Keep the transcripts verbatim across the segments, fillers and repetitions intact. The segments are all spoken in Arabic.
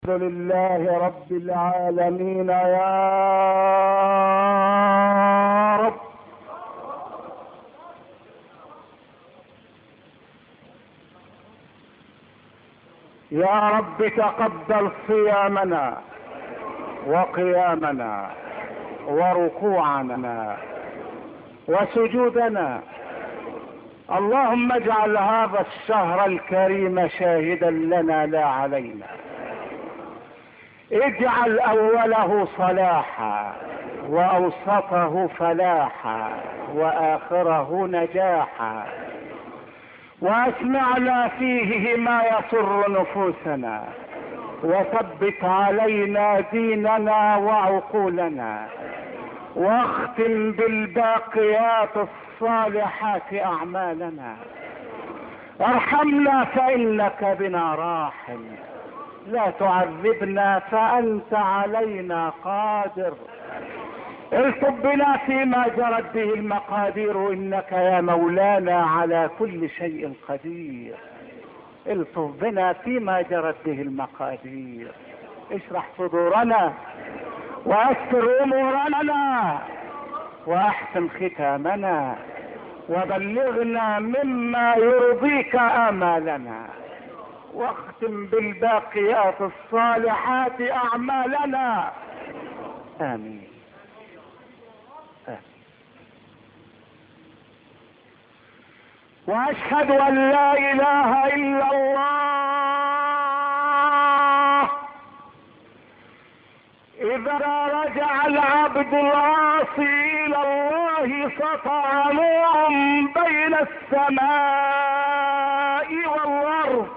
لله رب العالمين يا رب. يا رب تقبل صيامنا وقيامنا وركوعنا وسجودنا. اللهم اجعل هذا الشهر الكريم شاهدا لنا لا علينا. اجعل اوله صلاحا واوسطه فلاحا واخره نجاحا، واسمعنا فيه ما يسر نفوسنا، وثبت علينا ديننا وعقولنا، واختم بالباقيات الصالحات اعمالنا. ارحمنا فانك بنا راحم، لا تعذبنا فانت علينا قادر. الطف بنا فيما جرت به المقادير، انك يا مولانا على كل شيء قدير. الطف بنا فيما جرت به المقادير، اشرح صدورنا ويسر امورنا واحسن ختامنا، وبلغنا مما يرضيك امالنا، واختم بالباقيات الصالحات اعمالنا. امين. واشهد ان لا اله الا الله. اذا رجع العبد العاصي الى الله سطع نور بين السماء والارض،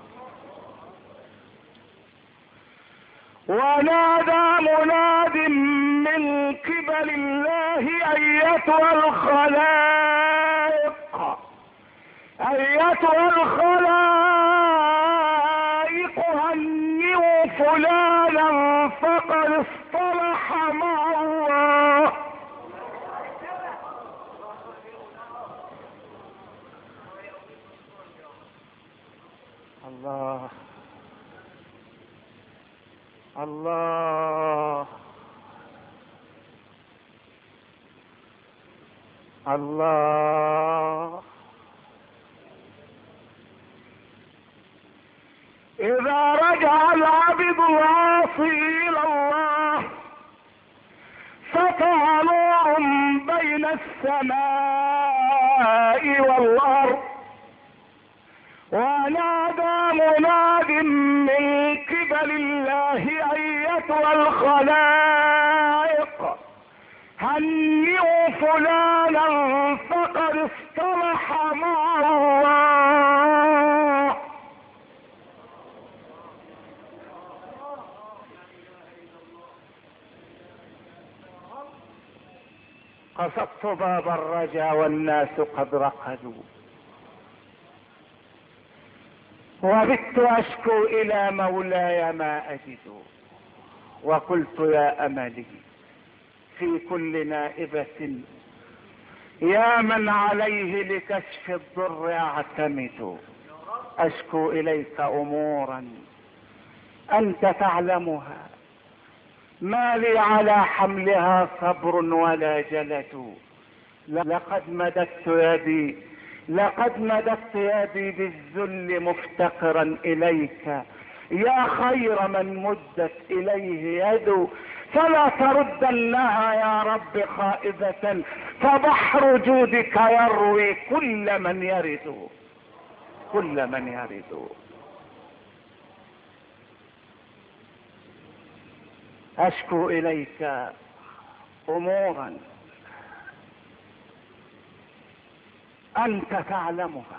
ونادى مناد من قبل الله ايتها الخلائق ايتها الخلائق هنئوا فلانا فقد اصطلح مع الله. الله الله الله. إذا رجع العبد العاصي إلى الله سطع نور بين السماء والأرض، ونادى مناد من قبل الله أيتها الخلائق هنئوا فلانا فقد اصطلح مع الله. قصدت باب الرجا والناس قد رقدوا، وبت اشكو الى مولاي ما اجد، وقلت يا املي في كل نائبة يا من عليه لكشف الضر اعتمد. اشكو اليك امورا انت تعلمها، ما لي على حملها صبر ولا جلد. لقد مددت يدي لقد مددت يدي بالذل مفتقرا اليك، يا خير من مدت اليه يد، فلا تردنها يا رب خائبة، فبحر جودك يروي كل من يرد كل من يرد. اشكو اليك امورا انت تعلمها،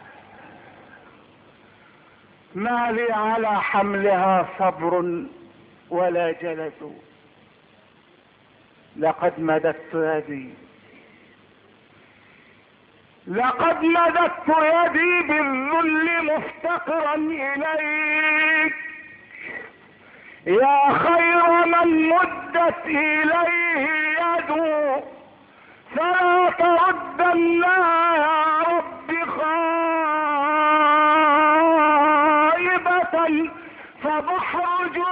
ما لي على حملها صبر ولا جلد. لقد مددت يدي لقد مددت يدي بالذل مفتقرا اليك، يا خير من مدت اليه يده، فلا تردنا يا رب خائبة، فبحر جودك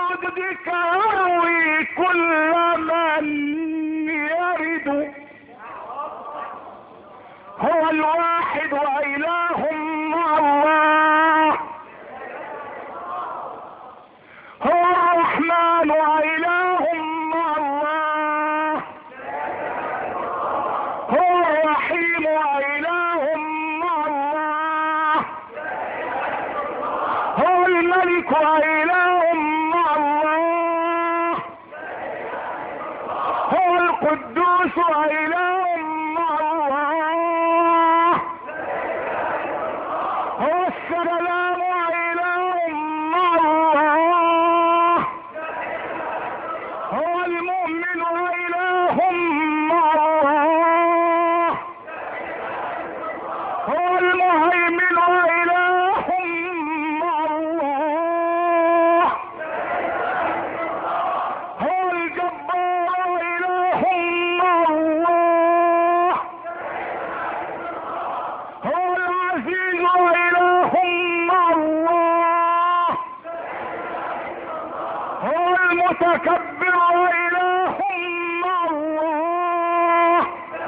هو المتكبر وإله مع الله،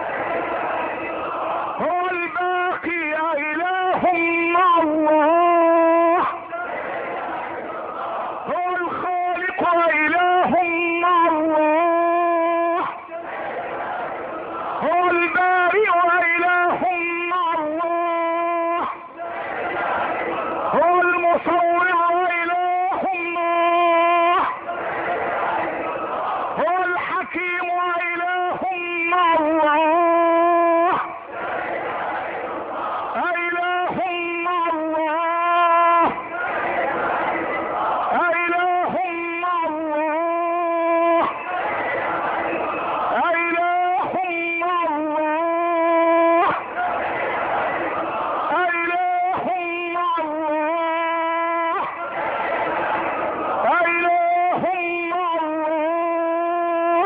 هو الباقي إله مع الله، هو الخالق إله مع الله، هو البارئ إله مع الله، هو المصور إله الله، هو الحكيم إله مع الله، إله مع الله، إله مع الله، إله مع الله، إله مع الله، إله مع الله،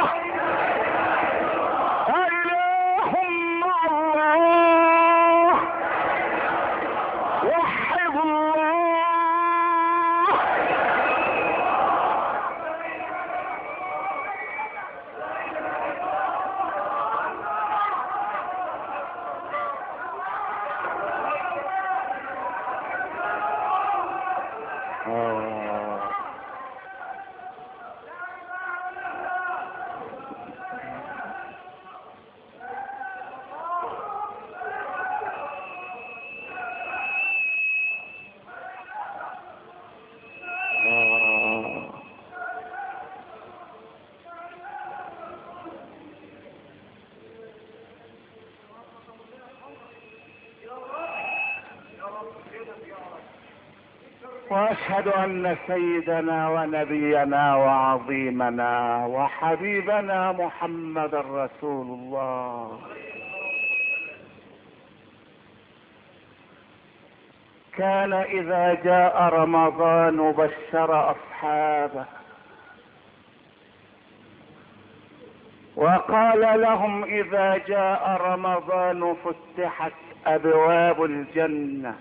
إله مع الله، وحد الله. آه. آه. واشهد ان سيدنا ونبينا وعظيمنا وحبيبنا محمد رسول الله كان اذا جاء رمضان بشر اصحابه وقال لهم اذا جاء رمضان فتحت ابواب الجنة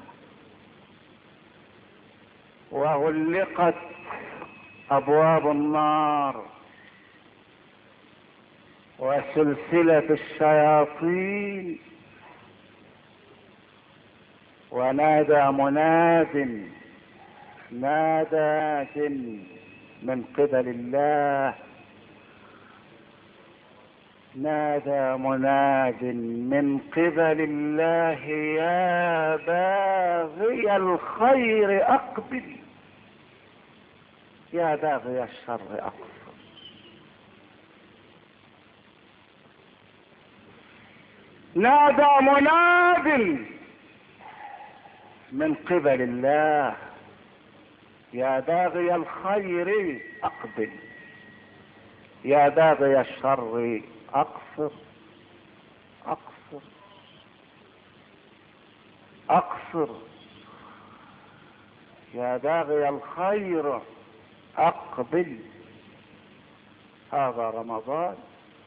وغلقت ابواب النار وسلسلة الشياطين، ونادى مناد نادى من قبل الله، نادى مناد من قبل الله يا باغي الخير اقبل، يا باغي الشر اقصر. نادى مناد من قبل الله يا باغي الخير اقبل، يا باغي الشر اقصر اقصر اقصر، يا باغي الخير اقبل. هذا رمضان.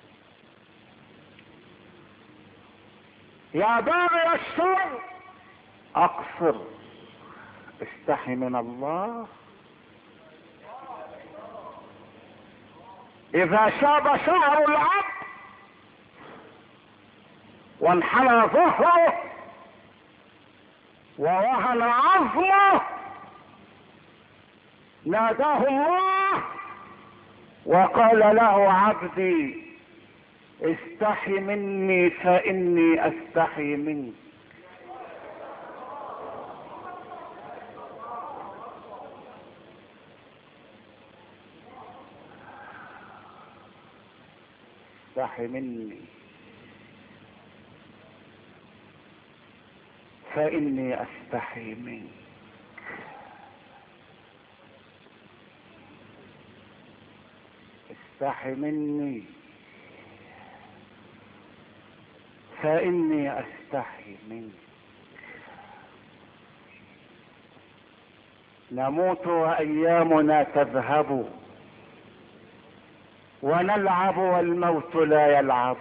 يا باغي الشر اقصر، استحي من الله. اذا شاب شعر العبد وانحنى ظهره ووهن عظمه ناداه الله وقال له عبدي استحي مني فاني استحي منك. استحي مني فاني استحي منك. استحي مني فاني استحي منك. نموت وايامنا تذهب ونلعب والموت لا يلعب.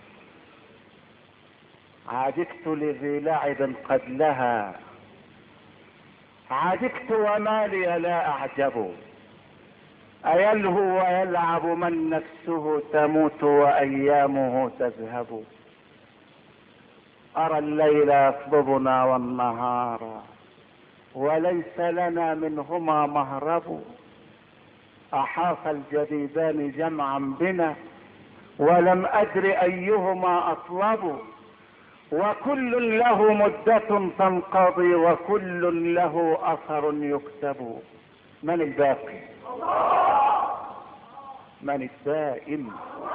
عجبت لذي لعب قد لها، عجبت وما لي لا اعجب. أيلهو ويلعب من نفسه تموت وأيامه تذهب. أرى الليل يطلبنا والنهار وليس لنا منهما مهرب. أحاط الجديدان جمعا بنا ولم أدر أيهما أطلب. وكل له مدة تنقضي وكل له أثر يكتب. من الباقي؟ من الدائم؟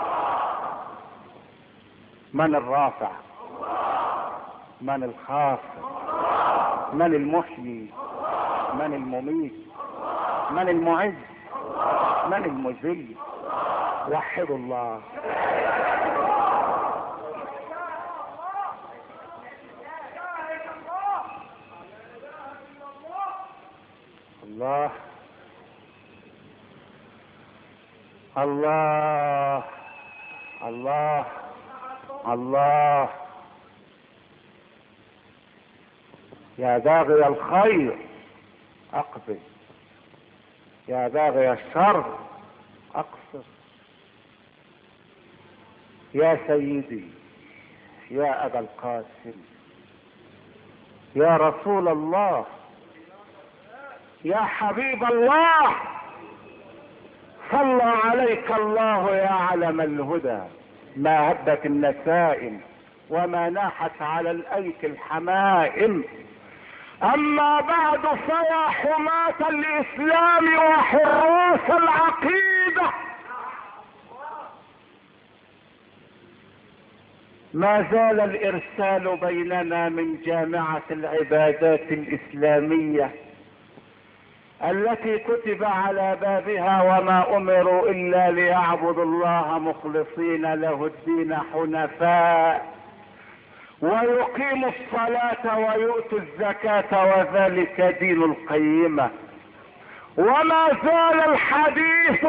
من الرافع؟ من الخافض؟ من المحيي؟ من المميت؟ من المعز؟ من المذل؟ وحدوا الله. الله الله الله الله. يا باغي الخير اقبل، يا باغي الشر اقصر. يا سيدي يا ابا القاسم يا رسول الله يا حبيب الله، صلى عليك الله يا علم الهدى. ما هبت النسائم وما ناحت على الايك الحمائم. اما بعد فيا حماة الاسلام وحراس العقيدة، ما زال الارسال بيننا من جامعة العبادات الاسلامية التي كتب على بابها وما امروا الا ليعبدوا الله مخلصين له الدين حنفاء ويقيموا الصلاة ويؤتوا الزكاة وذلك دين القيمة. وما زال الحديث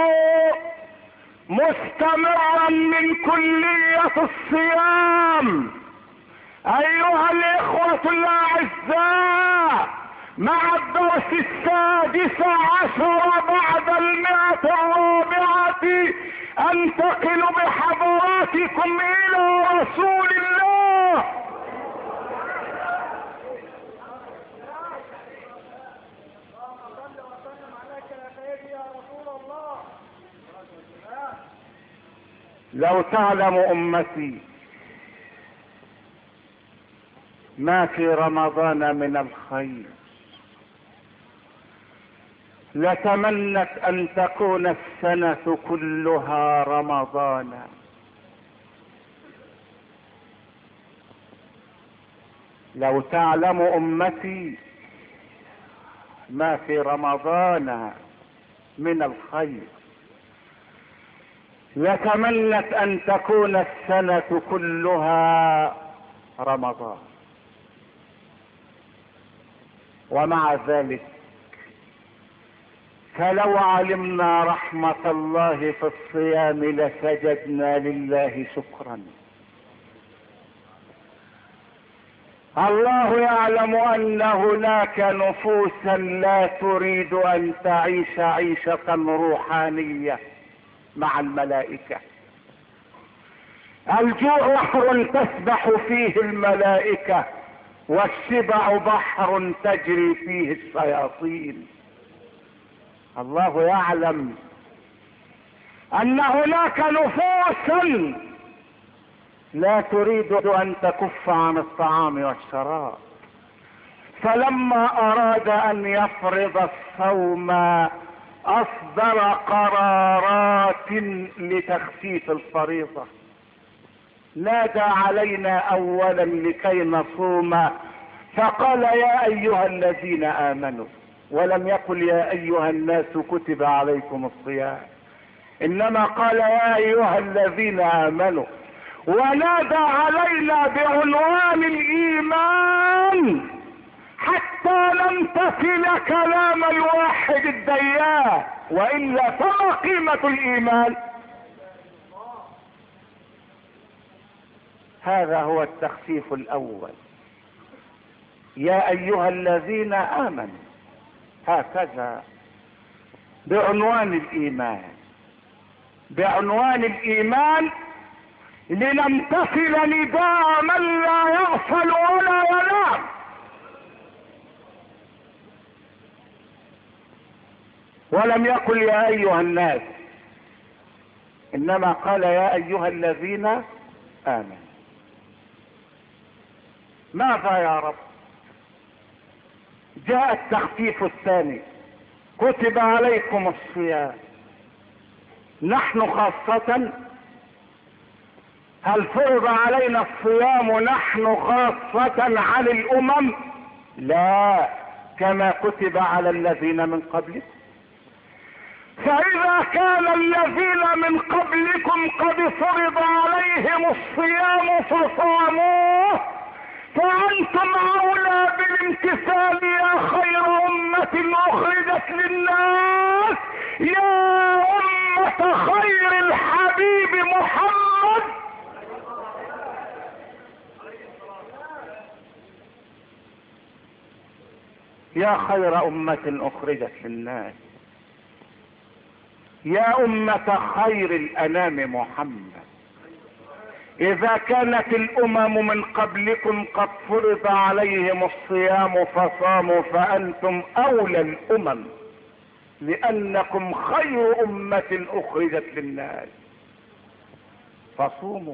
مستمرا من كلية الصيام ايها الاخوة الاعزاء، مع الدرس السادس عشر بعد المئة الرابعة انتقل بحضراتكم الى رسول الله لو تعلم امتي ما في رمضان من الخير لتمنت ان تكون السنة كلها رمضانا. لو تعلم امتي ما في رمضان من الخير لتمنت ان تكون السنة كلها رمضان. ومع ذلك فلو علمنا رحمة الله في الصيام لسجدنا لله شكرا. الله يعلم ان هناك نفوسا لا تريد ان تعيش عيشة روحانية مع الملائكة. الجوع بحر تسبح فيه الملائكة والشبع بحر تجري فيه الشياطين. الله يعلم ان هناك نفوسا لا تريد ان تكف عن الطعام والشراب، فلما اراد ان يفرض الصوم اصدر قرارات لتخفيف الفريضة. نادى علينا اولا لكي نصوم فقال يا ايها الذين امنوا، ولم يقل يا ايها الناس كتب عليكم الصيام، انما قال يا ايها الذين امنوا. ونادى علينا بعنوان الايمان حتى لم تصل كلام الواحد الديان، والا فما قيمة الايمان؟ هذا هو التخفيف الاول. يا ايها الذين امنوا، هكذا بعنوان الايمان، بعنوان الايمان لنمتثل نداء من لا يغفل ولا ينام. ولم يقل يا ايها الناس، انما قال يا ايها الذين امنوا. ماذا يا رب؟ جاء التخفيف الثاني، كتب عليكم الصيام. نحن خاصة، هل فرض علينا الصيام نحن خاصة عن الامم؟ لا، كما كتب على الذين من قبلكم. فاذا كان الذين من قبلكم قد فرض عليهم الصيام فصاموه، فانتم اولى بالامتثال يا خير امة اخرجت للناس، يا امة خير الحبيب محمد. يا خير امة اخرجت للناس، يا امة خير الانام محمد. اذا كانت الامم من قبلكم قد فرض عليهم الصيام فصاموا، فانتم اولى الامم، لانكم خير امة اخرجت للناس. فصوموا،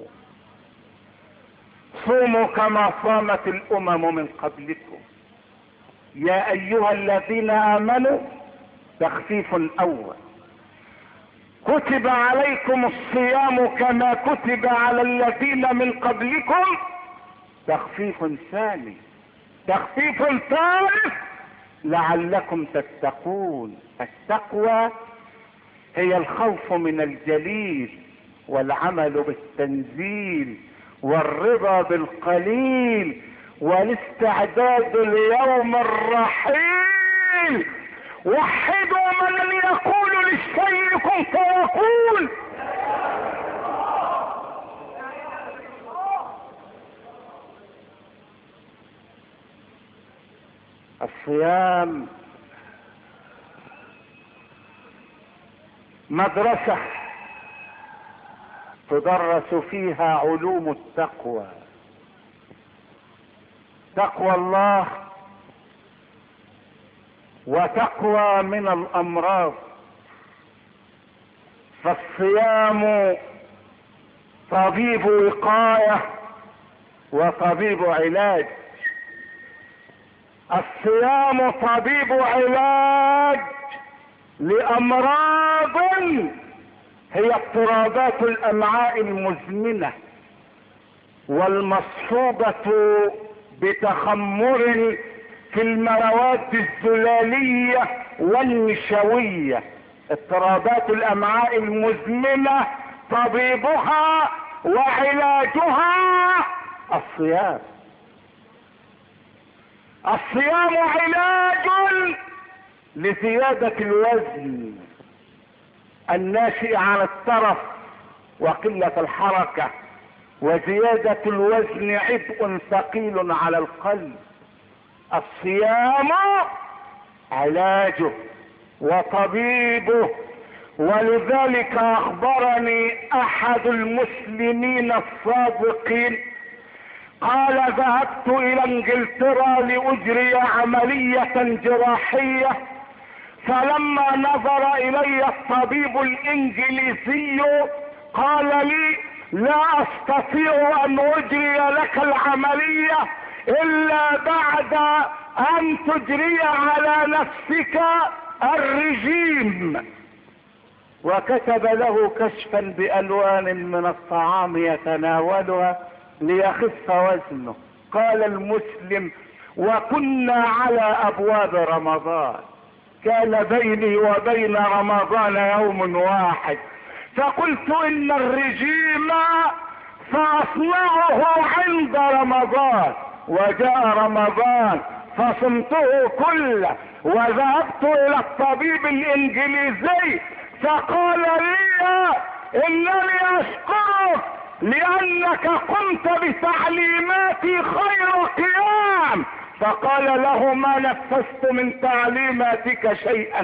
صوموا كما صامت الامم من قبلكم. يا ايها الذين امنوا، تخفيف اول، كتب عليكم الصيام كما كتب على الذين من قبلكم. تخفيف ثاني، تخفيف ثالث، لعلكم تتقون. التقوى هي الخوف من الجليل، والعمل بالتنزيل، والرضا بالقليل، والاستعداد ليوم الرحيل. وحدوا من يقول للشيء كن فيكون. الصيام مدرسة تدرس فيها علوم التقوى، تقوى الله وتقوى من الامراض. فالصيام طبيب وقاية وطبيب علاج. الصيام طبيب علاج لامراض هي اضطرابات الامعاء المزمنة، والمصحوبة بتخمر في المواد الزلالية والنشوية. اضطرابات الامعاء المزمنة طبيبها وعلاجها الصيام. الصيام علاج لزيادة الوزن الناشئ عن الترف وقلة الحركة، وزيادة الوزن عبء ثقيل على القلب. الصيام علاجه وطبيبه. ولذلك اخبرني احد المسلمين الصادقين قال: ذهبت الى انجلترا لاجري عملية جراحية، فلما نظر الي الطبيب الانجليزي قال لي: لا استطيع ان اجري لك العملية الا بعد ان تجري على نفسك الرجيم. وكتب له كشفا بالوان من الطعام يتناولها ليخف وزنه. قال المسلم: وكنا على ابواب رمضان، كان بيني وبين رمضان يوم واحد، فقلت ان الرجيم فاصنعه عند رمضان، وجاء رمضان فصمته كله. وذهبت الى الطبيب الانجليزي فقال لي: انني اشكرك لانك قمت بتعليماتي خير قيام. فقال له: ما نفذت من تعليماتك شيئا،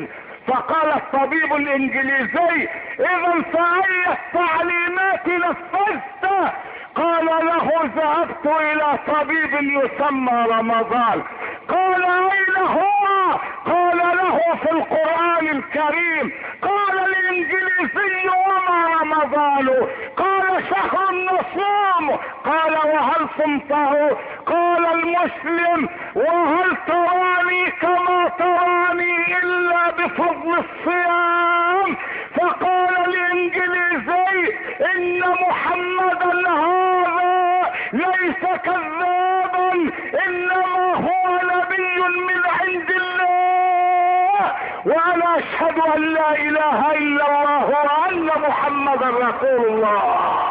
فقال الطبيب الانجليزي: اذا فأي التعليمات نفذت؟ قال له: ذهبت الى طبيب يسمى رمضان. قال: اين هو؟ قال: له في القرآن الكريم. قال الانجليزي: وما رمضان؟ قال: شهر النصوم. قال: وهل صمته؟ قال المسلم: وهل تراني كما تراني الا بفضل الصيام؟ فقال الانجليزي: ان محمدا هذا ليس كذابا، انما هو نبي من عند الله، وانا اشهد ان لا اله الا الله وان محمدا رسول الله.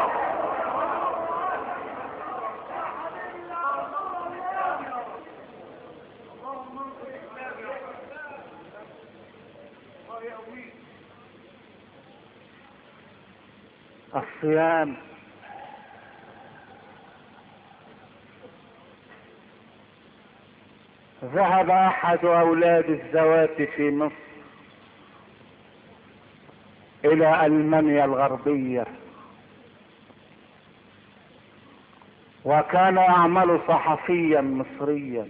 الصيام ذهب احد اولاد الزوات في مصر الى المانيا الغربية، وكان يعمل صحفيا مصريا،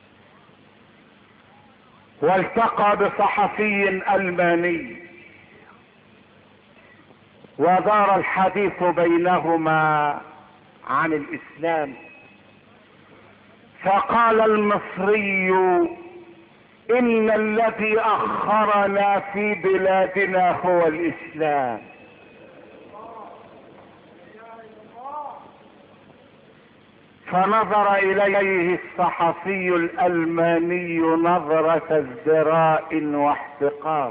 والتقى بصحفي الماني ودار الحديث بينهما عن الاسلام. فقال المصري: ان الذي اخرنا في بلادنا هو الاسلام. فنظر اليه الصحفي الالماني نظرة ازدراء واحتقار،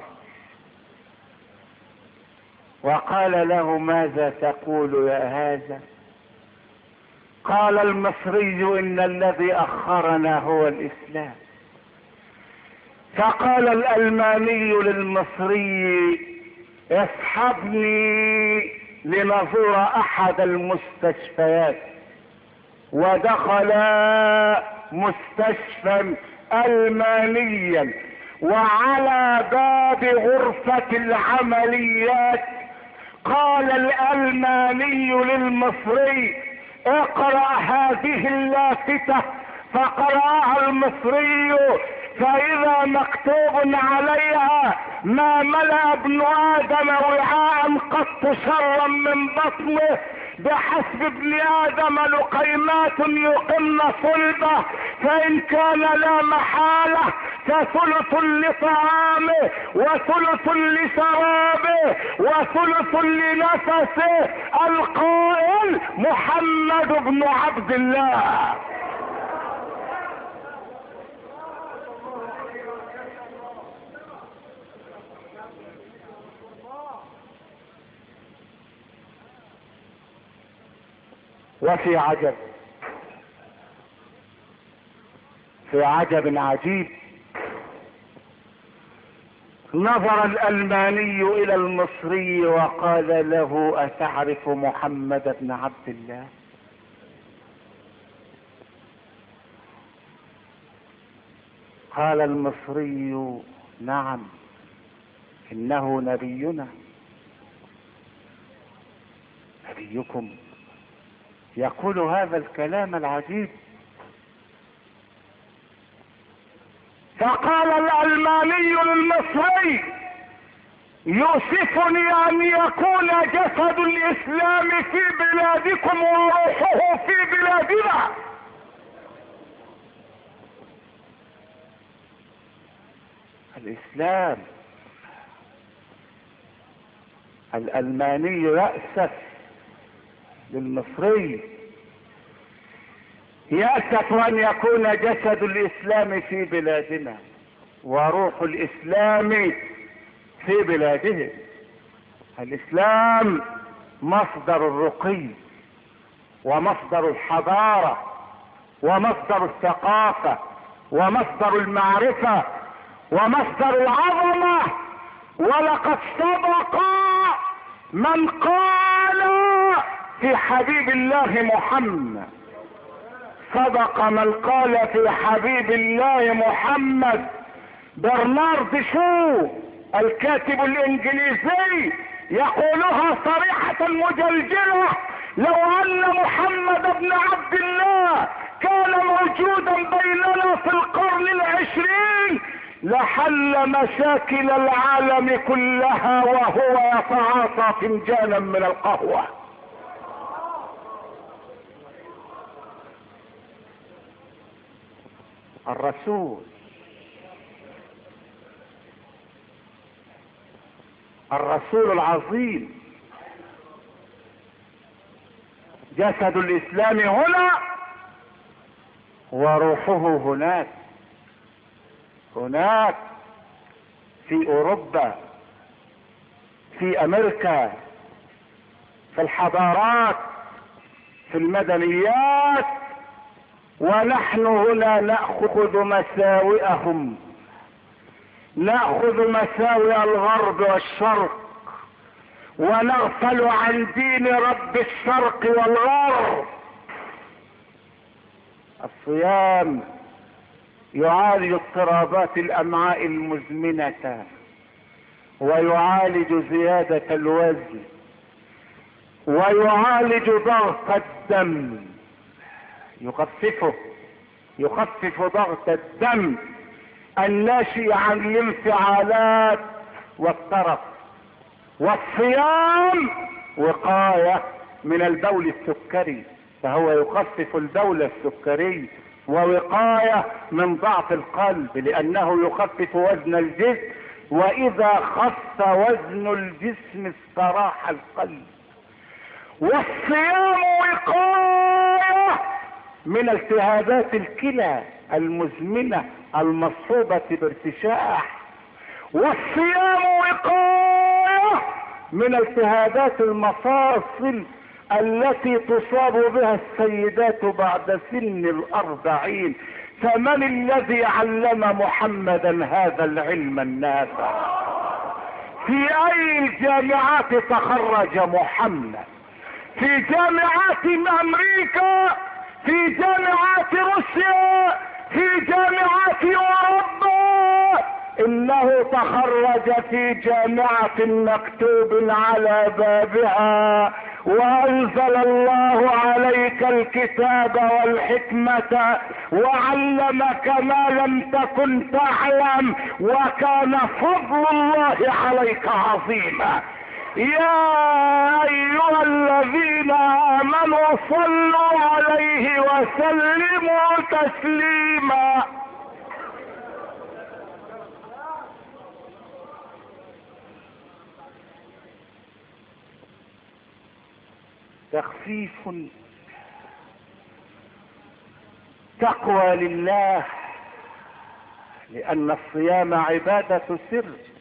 وقال له: ماذا تقول يا هذا؟ قال المصري: ان الذي اخرنا هو الاسلام. فقال الالماني للمصري: اصحبني لنزور احد المستشفيات. ودخل مستشفى المانيا، وعلى باب غرفة العمليات قال الالماني للمصري: اقرأ هذه اللافتة. فقرأها المصري، فإذا مكتوب عليها: ما ملأ ابن آدم وعاء قط شرا من بطنه، بحسب ابن آدم لقيمات يقمن صلبه، فإن كان لا محالة فثلث لطعامه وثلث لشرابه وثلث لنفسه. القائل محمد بن عبد الله. وفي عجب، في عجب عجيب، نظر الألماني إلى المصري وقال له: أتعرف محمد بن عبد الله؟ قال المصري: نعم، إنه نبينا. نبيكم يقول هذا الكلام العجيب؟ فقال الألماني للمصري: يؤسفني أن يكون جسد الإسلام في بلادكم وروحه في بلادنا. الإسلام. الألماني يأسف للمصري، يأسف أن يكون جسد الإسلام في بلادنا وروح الإسلام في بلاده. الإسلام مصدر الرقي ومصدر الحضارة ومصدر الثقافة ومصدر المعرفة ومصدر العظمة. ولقد صدق من قال في حبيب الله محمد، صدق من قال في حبيب الله محمد. برنارد شو الكاتب الانجليزي يقولها صريحة مجلجلة: لو ان محمد بن عبد الله كان موجودا بيننا في القرن العشرين لحل مشاكل العالم كلها وهو يتعاطى فنجانا من القهوة. الرسول الرسول العظيم جسد الاسلام هنا وروحه هناك، هناك في اوروبا، في امريكا، في الحضارات، في المدنيات، ونحن هنا نأخذ مساوئهم، نأخذ مساوئ الغرب والشرق، ونغفل عن دين رب الشرق والغرب. الصيام يعالج اضطرابات الامعاء المزمنة، ويعالج زيادة الوزن، ويعالج ضغط الدم، يخففه يخفف ضغط الدم الناشئ عن الانفعالات والترف. والصيام وقاية من البول السكري، فهو يخفف البول السكري، ووقاية من ضعف القلب لانه يخفف وزن الجسم، واذا خف وزن الجسم استراح القلب. والصيام وقاية من التهابات الكلى المزمنة المصحوبة بارتشاح. والصيام وقاية من التهابات المفاصل التي تصاب بها السيدات بعد سن الاربعين. فمن الذي علم محمدا هذا العلم النافع؟ في اي الجامعات تخرج محمد؟ في جامعات امريكا، في جامعات روسيا، في جامعات اوروبا. انه تخرج في جامعة مكتوب على بابها: وانزل الله عليك الكتاب والحكمة وعلمك ما لم تكن تعلم وكان فضل الله عليك عظيما. يا ايها الذين امنوا صلوا عليه وسلموا تسليما. تخفيف، تقوى لله، لان الصيام عبادة سر،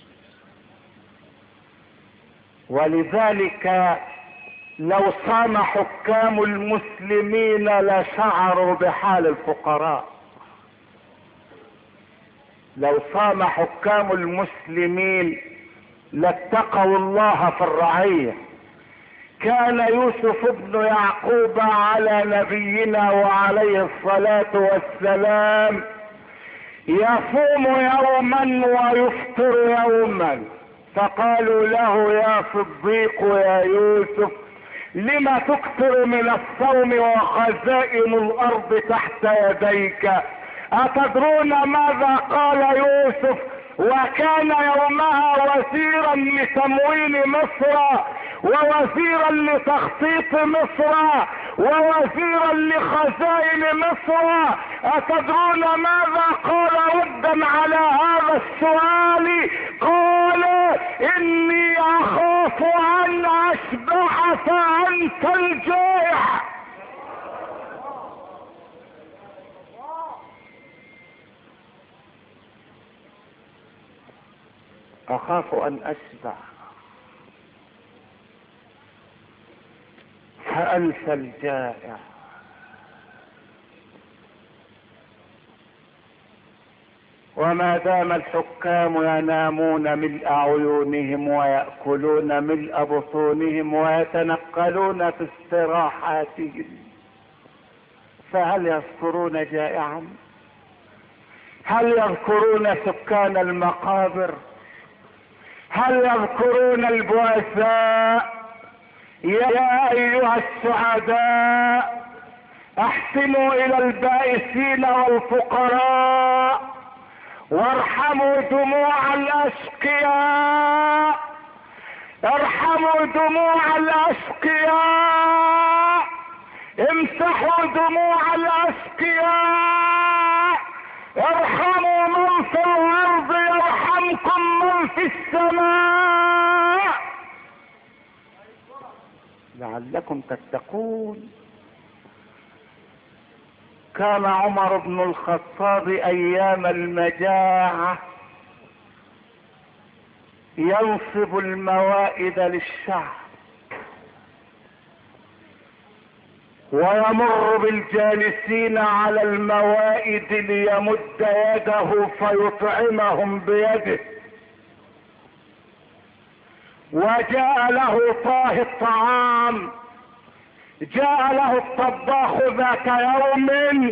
ولذلك لو صام حكام المسلمين لشعروا بحال الفقراء. لو صام حكام المسلمين لاتقوا الله في الرعية. كان يوسف بن يعقوب على نبينا وعليه الصلاة والسلام يصوم يوما ويفطر يوما، فقالوا له: يا صديق يا يوسف، لما تكثر من الصوم وخزائن الارض تحت يديك؟ اتدرون ماذا قال يوسف وكان يومها وزيرا لتموين مصر ووزيرا لتخطيط مصر ووزيرا لخزائن مصر؟ اتدرون ماذا قال ردا على هذا السؤال؟ قال: اني اخاف ان اشبع فانت الجائع. اخاف ان اشبع فانت الجائع. وما دام الحكام ينامون ملء عيونهم ويأكلون ملء بطونهم ويتنقلون في استراحاتهم، فهل يذكرون جائعا؟ هل يذكرون سكان المقابر؟ هل يذكرون البؤساء؟ يا ايها السعداء احسنوا الى البائسين والفقراء وارحموا دموع الاشقياء، ارحموا دموع الاشقياء، امسحوا دموع الاشقياء، ارحموا من في الارض يرحمكم من في السماء لعلكم تتقون. كان عمر بن الخطاب ايام المجاعة ينصب الموائد للشعب ويمر بالجالسين على الموائد ليمد يده فيطعمهم بيده. وجاء له طاه الطعام، جاء له الطباخ ذات يوم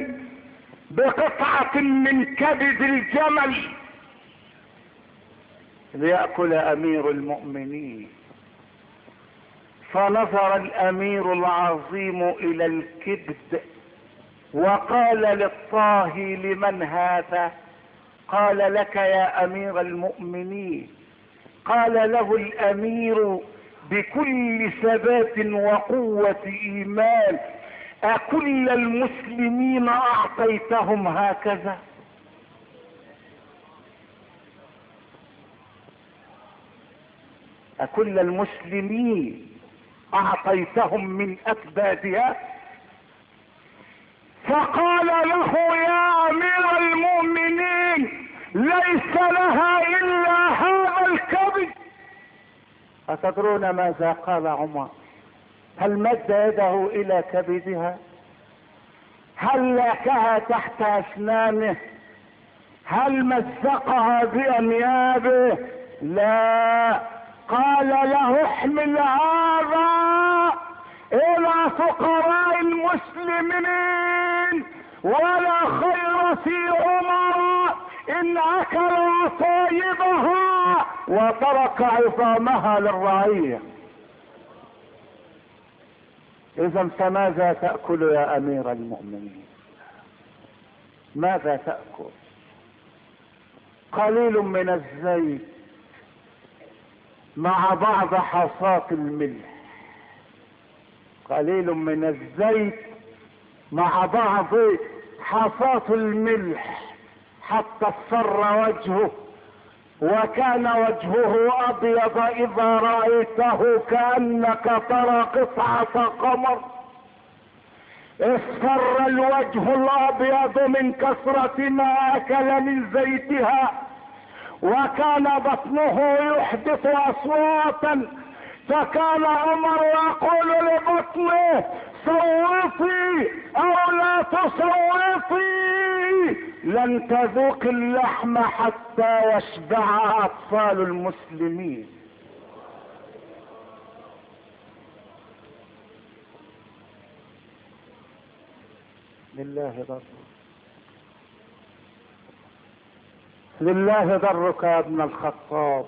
بقطعة من كبد الجمل ليأكل امير المؤمنين. فنظر الامير العظيم الى الكبد وقال للطاهي: لمن هذا؟ قال: لك يا امير المؤمنين. قال له الامير بكل ثبات وقوة ايمان: اكل المسلمين اعطيتهم هكذا؟ اكل المسلمين اعطيتهم من اكبادها؟ فقال له: يا امير المؤمنين ليس لها الا هذا الكبد. اتدرون ماذا قال عمر؟ هل مد يده الى كبدها؟ هل لاكها تحت اسنانه؟ هل مزقها بانيابه؟ لا. قال له: احمل هذا الى فقراء المسلمين، ولا خير في عمر ان اكل طيبها وترك عظامها للرعية. اذا فماذا تأكل يا امير المؤمنين؟ ماذا تأكل؟ قليل من الزيت مع بعض حصاة الملح، قليل من الزيت مع بعض حصاة الملح حتى اصفر وجهه، وكان وجهه ابيض اذا رأيته كأنك ترى قطعة قمر. اصفر الوجه الابيض من كثرة ما اكل من زيتها، وكان بطنه يحدث اصواتا، فكان عمر يقول لبطنه: صوتي او لا تصوتي، لن تذوق اللحم حتى يشبع اطفال المسلمين. لله ضرك، لله ضرك يا ابن الخطاب.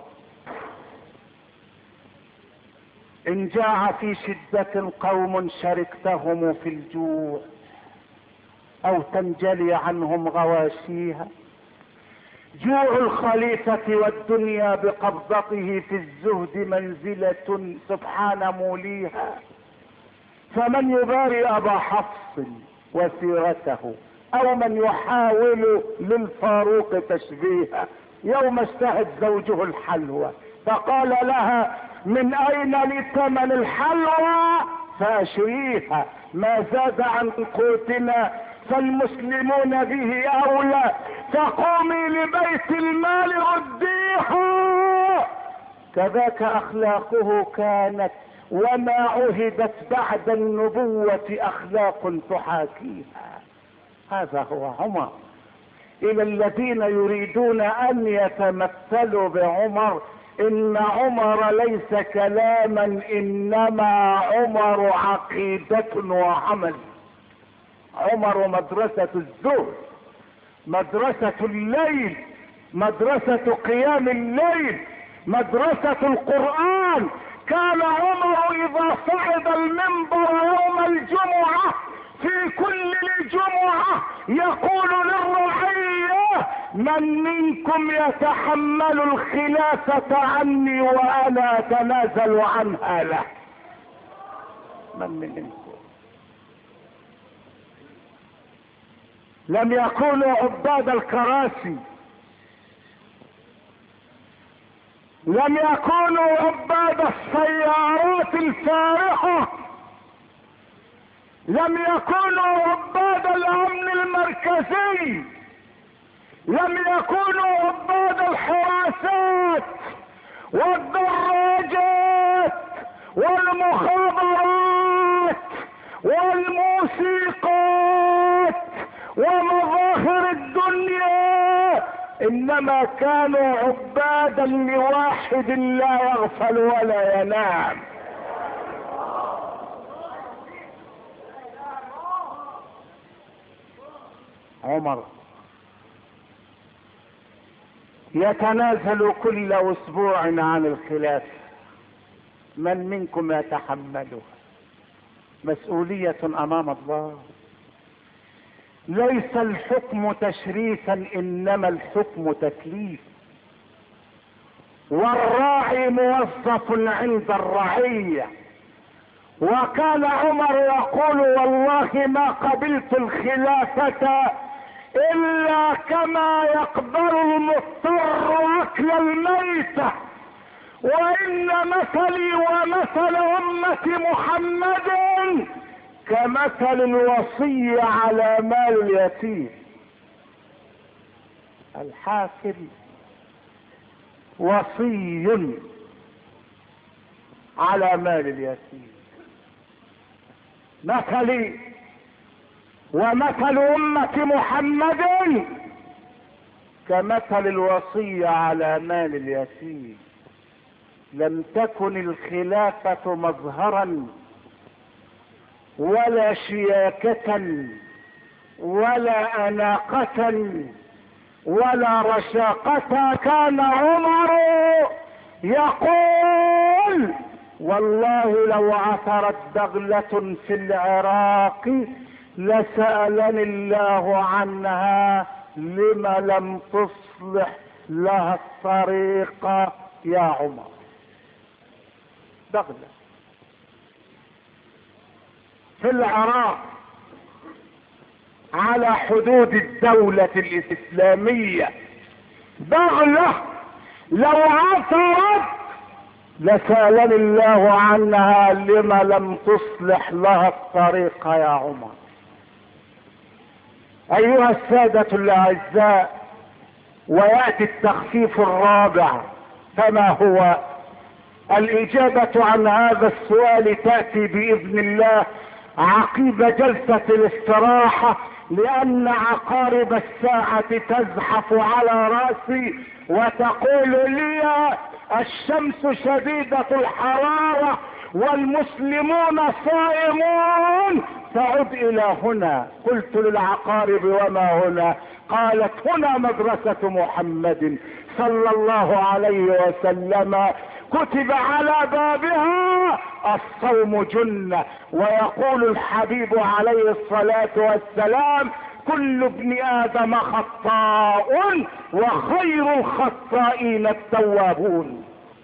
ان جاع في شدة قوم شركتهم في الجوع او تنجلي عنهم غواشيها. جوع الخليفة والدنيا بقبضته في الزهد منزلة سبحان موليها. فمن يباري ابا حفص وسيرته او من يحاول للفاروق تشبيها. يوم اشتهت زوجه الحلوى فقال لها: من اين لثمن الحلوى؟ فاشريها، ما زاد عن قوتنا فالمسلمون به اولى، فقومي لبيت المال رديها. كذاك اخلاقه كانت، وما عهدت بعد النبوة اخلاق تحاكيها. هذا هو عمر. الى الذين يريدون ان يتمثلوا بعمر: ان عمر ليس كلاما، انما عمر عقيدة وعمل. عمر مدرسة الزهد، مدرسة الليل، مدرسة قيام الليل، مدرسة القرآن. كان عمر اذا صعد المنبر يوم الجمعة في كل الجمعة يقول للرعية: من منكم يتحمل الخلافة عني وانا اتنازل عنها له؟ من منكم؟ لم يكونوا عباد الكراسي، لم يكونوا عباد السيارات الفارهة، لم يكونوا عباد الامن المركزي، لم يكونوا عباد الحراسات والدراجات والمخابرات والموسيقات ومظاهر الدنيا، انما كانوا عبادا لواحد لا يغفل ولا ينام. عمر يتنازل كل اسبوع عن الخلافة. من منكم يتحملها؟ مسؤولية امام الله. ليس الحكم تشريفا انما الحكم تكليف، والراعي موظف عند الرعية. وكان عمر يقول: والله ما قبلت الخلافة الا كما يقبل المضطر اكل الميتة، وان مثلي ومثل امة محمد كمثل الوصي على مال اليتيم. الحاكم وصي على مال اليتيم. مثلي ومثل أمة محمد كمثل الوصي على مال اليتيم. لم تكن الخلافة مظهرا ولا شياكة ولا أناقة ولا رشاقة. كان عمر يقول: والله لو عثرت دغلة في العراق لسألني الله عنها لما لم تصلح لها الطريق يا عمر. دغلة في العراق على حدود الدولة الإسلامية، دغلة لو عثرت لسألني الله عنها لما لم تصلح لها الطريق يا عمر. أيها السادة الأعزاء، ويأتي التخفيف الرابع، فما هو؟ الإجابة عن هذا السؤال تأتي بإذن الله عقب جلسة الاستراحة، لأن عقارب الساعة تزحف على رأسي وتقول لي: الشمس شديدة الحرارة والمسلمون صائمون، تعد إلى هنا. قلت للعقارب: وما هنا؟ قالت: هنا مدرسة محمد صلى الله عليه وسلم، كتب على بابها الصوم جنة. ويقول الحبيب عليه الصلاة والسلام: كل ابن آدم خطاء وخير الخطائين التوابون.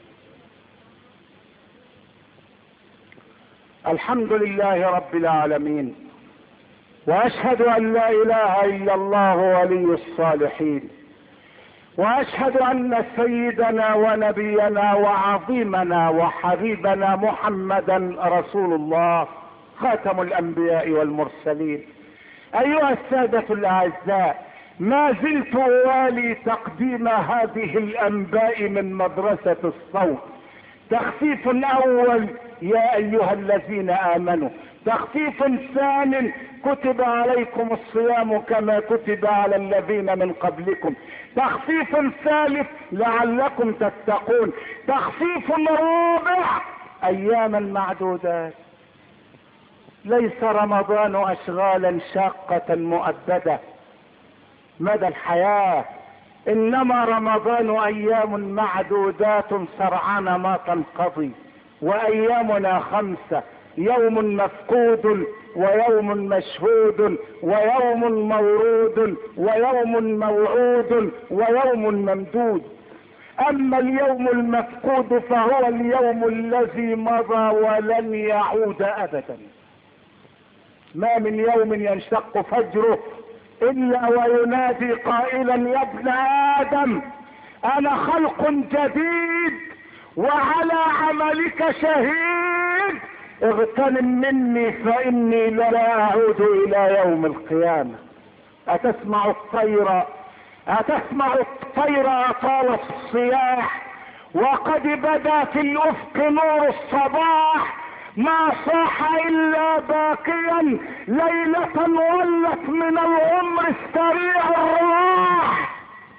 الحمد لله رب العالمين، واشهد ان لا اله الا الله ولي الصالحين، واشهد ان سيدنا ونبينا وعظيمنا وحبيبنا محمدا رسول الله خاتم الانبياء والمرسلين. ايها السادة الاعزاء، ما زلت اوالي تقديم هذه الانباء من مدرسة الصوت. تخفيف اول: يا ايها الذين امنوا. تخفيف ثان: كتب عليكم الصيام كما كتب على الذين من قبلكم. تخفيف ثالث: لعلكم تتقون. تخفيف رابع: اياما معدودات. ليس رمضان اشغالا شاقة مؤبدة مدى الحياة، انما رمضان ايام معدودات سرعان ما تنقضي، وايامنا خمسة: يوم مفقود، ويوم مشهود، ويوم مورود، ويوم موعود، ويوم ممدود. اما اليوم المفقود فهو اليوم الذي مضى ولن يعود ابدا. ما من يوم ينشق فجره الا وينادي قائلا: يا ابن ادم انا خلق جديد وعلى عملك شهيد، اغتنم مني فاني لا اعود الى يوم القيامة. اتسمع الطير اتسمع الطير اطال الصياح، وقد بدا في الافق نور الصباح، ما صاح الا باقيا ليلة ولت من العمر السريع الراح.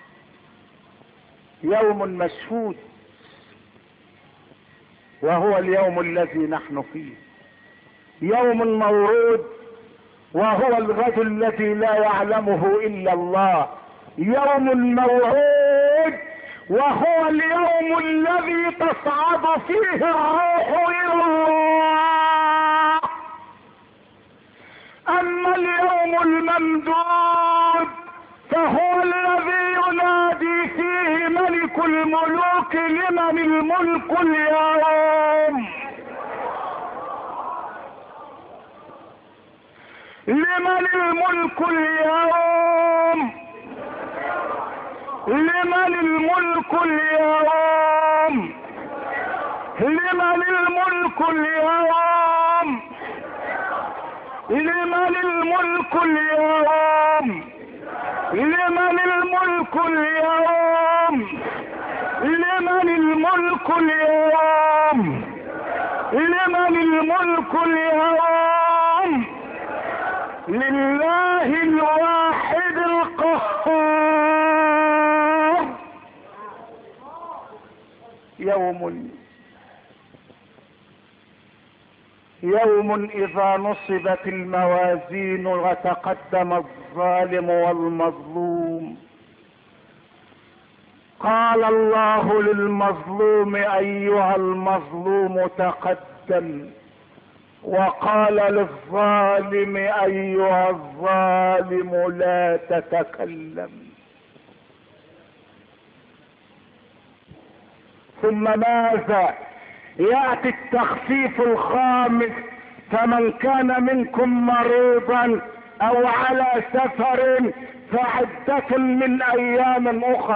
يوم مشهود وهو اليوم الذي نحن فيه، يوم مورود وهو الغد الذي لا يعلمه الا الله، يوم موعود وهو اليوم الذي تصعد فيه الروح الى الله. اما اليوم الممدود فهو الذي ينادي فيه ملك الملوك: لمن الملك اليوم؟ لمن الملك اليوم؟ لمن الملك اليوم؟ لمن الملك اليوم؟ لمن الملك اليوم؟ لمن الملك اليوم؟ لمن الملك اليوم؟ لمن الملك اليوم؟ لله الواحد القهار. يوم يوم اذا نصبت الموازين وتقدم الظالم والمظلوم، قال الله للمظلوم: ايها المظلوم تقدم، وقال للظالم: ايها الظالم لا تتكلم. ثم ماذا؟ يأتي التخفيف الخامس: فمن كان منكم مريضا او على سفر فعدة من ايام اخر.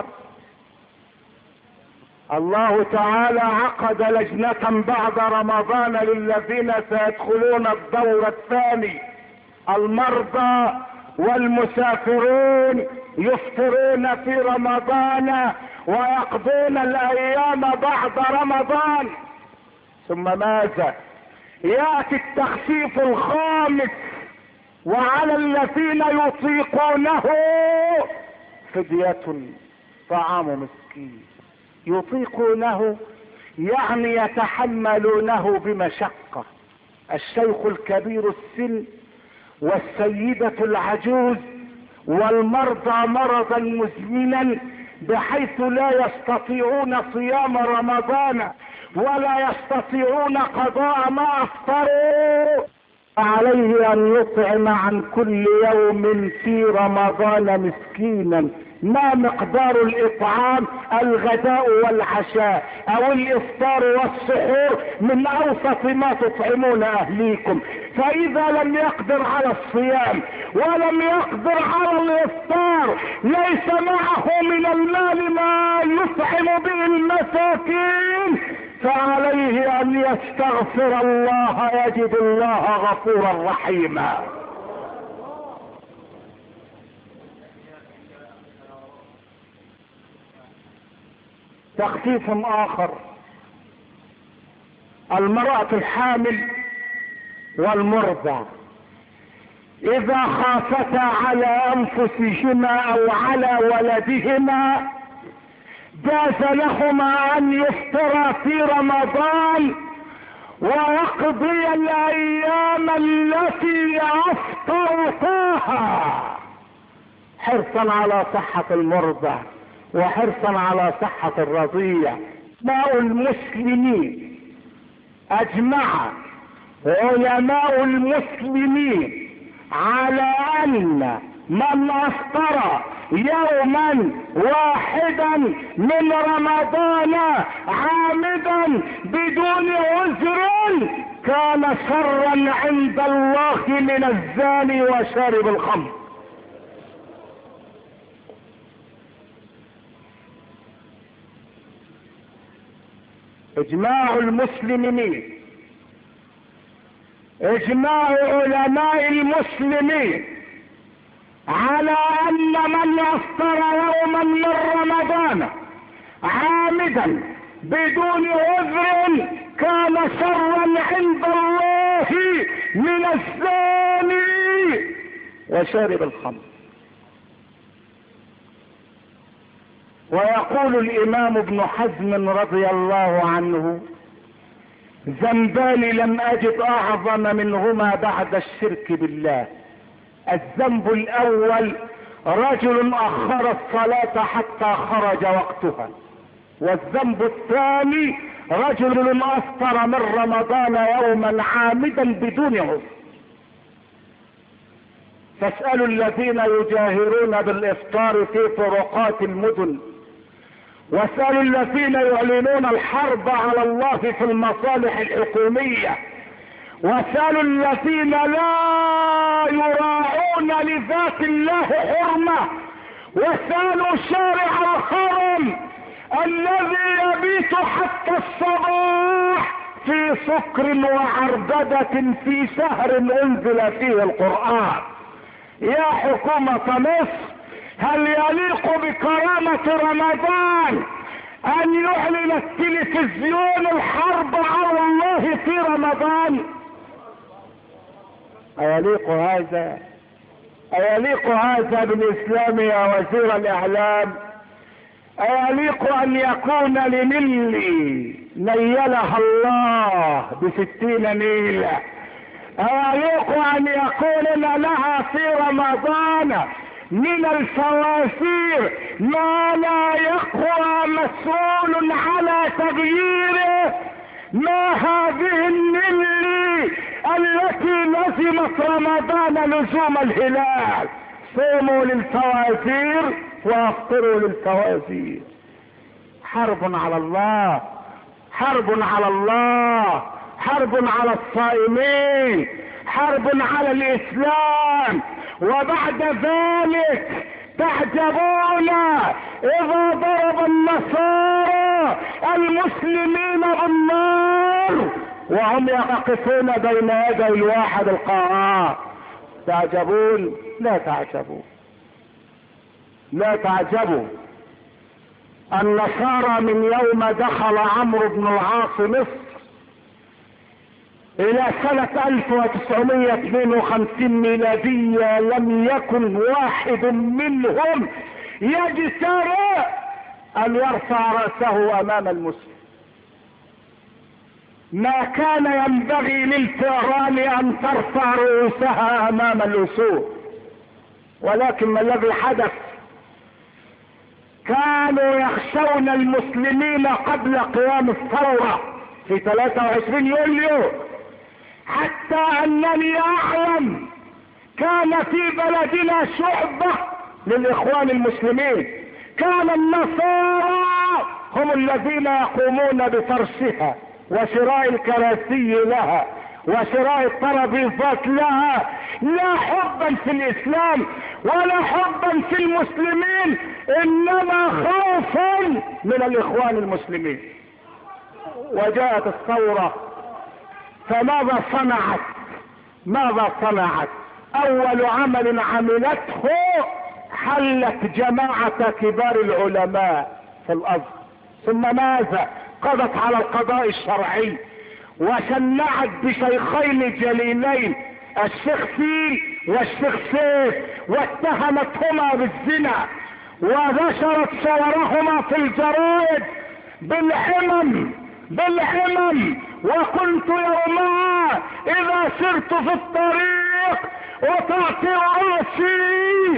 الله تعالى عقد لجنة بعد رمضان للذين سيدخلون الدور الثاني: المرضى والمسافرون يفطرون في رمضان ويقضون الايام بعد رمضان. ثم ماذا؟ يأتي التخفيف الخامس: وعلى الذين يطيقونه فدية طعام مسكين. يطيقونه يعني يتحملونه بمشقة. الشيخ الكبير السن والسيدة العجوز والمرضى مرضا مزمنا بحيث لا يستطيعون صيام رمضان ولا يستطيعون قضاء ما افطروا، عليه ان يطعم عن كل يوم في رمضان مسكينا. ما مقدار الاطعام؟ الغداء والعشاء او الافطار والسحور من اوسط ما تطعمون اهليكم. فاذا لم يقدر على الصيام ولم يقدر على الافطار، ليس معه من المال ما يطعم به المساكين، فعليه ان يستغفر الله، يجد الله غفورا رحيما. تخفيف اخر: المرأة الحامل والمرضع اذا خافتا على انفسهما او على ولدهما جاز لهما ان يفطرا في رمضان ويقضي الايام التي افطرتاها حرصا على صحة المرضع وحرصا على صحة الرضيع. علماء المسلمين اجمع علماء المسلمين على ان من افطر يوما واحدا من رمضان عامدا بدون عذر كان شرا عند الله من الزاني وشارب الخمر. اجماع المسلمين، اجماع علماء المسلمين على ان من افطر يوما من رمضان عامدا بدون عذر كان شرا عند الله من الزاني وشارب الخمر. ويقول الامام ابن حزم رضي الله عنه: ذنبان لم اجد اعظم منهما بعد الشرك بالله. الذنب الاول رجل اخر الصلاة حتى خرج وقتها، والذنب الثاني رجل افطر من رمضان يوما عامدا بدون عذر. فاسألوا الذين يجاهرون بالافطار في طرقات المدن، واسألوا الذين يعلنون الحرب على الله في المصالح الحكومية، واسألوا الذين لا يراعون لذات الله حرمة، واسألوا شارع الحرم الذي يبيت حتى الصباح في سكر وعربدة في شهر انزل فيه القرآن. يا حكومة مصر، هل يليق بكرامة رمضان ان يعلن التلفزيون الحرب على الله في رمضان؟ ايليق هذا؟ ايليق هذا بالاسلام يا وزير الاعلام؟ ايليق ان يكون لنيلي نيلها الله بستين نيلة، ايليق ان يكون لها في رمضان من الفواسير ما لا يقوى مسؤول على تغييره؟ ما هذه النيلي التي لزمت رمضان لزوم الهلال؟ صوموا للفوازير وافطروا للفوازير. حرب على الله، حرب على الله، حرب على الصائمين، حرب على الاسلام. وبعد ذلك تعجبون اذا ضرب النصارى المسلمين بالنار وهم يقفون بين يدي الواحد القهار. تعجبون؟ لا تعجبوا، لا تعجبوا. النصارى من يوم دخل عمرو بن العاص مصر الى سنة الف وتسعمائة واثنين وخمسين ميلادية لم يكن واحد منهم يجترئ ان يرفع رأسه امام المسلم. ما كان ينبغي للفئران ان ترفع رؤوسها امام الاسود، ولكن ما الذي حدث؟ كانوا يخشون المسلمين قبل قيام الثورة في ثلاثة وعشرين يوليو، حتى انني اعلم كان في بلدنا شعبة للاخوان المسلمين كان النصارى هم الذين يقومون بفرشها وشراء الكراسي لها وشراء الترابيزات لها، لا حبا في الاسلام ولا حبا في المسلمين، انما خوفا من الاخوان المسلمين. وجاءت الثورة، فماذا صنعت؟ ماذا صنعت؟ اول عمل عملته حلت جماعة كبار العلماء في الارض، ثم ماذا؟ قضت على القضاء الشرعي وشنعت بشيخين جليلين الشيخ فيل والشيخ سيف واتهمتهما بالزنا ونشرت صورهما في الجرائد بالحمم بالحمم. وكنت يومها اذا سرت في الطريق وتعطي راسي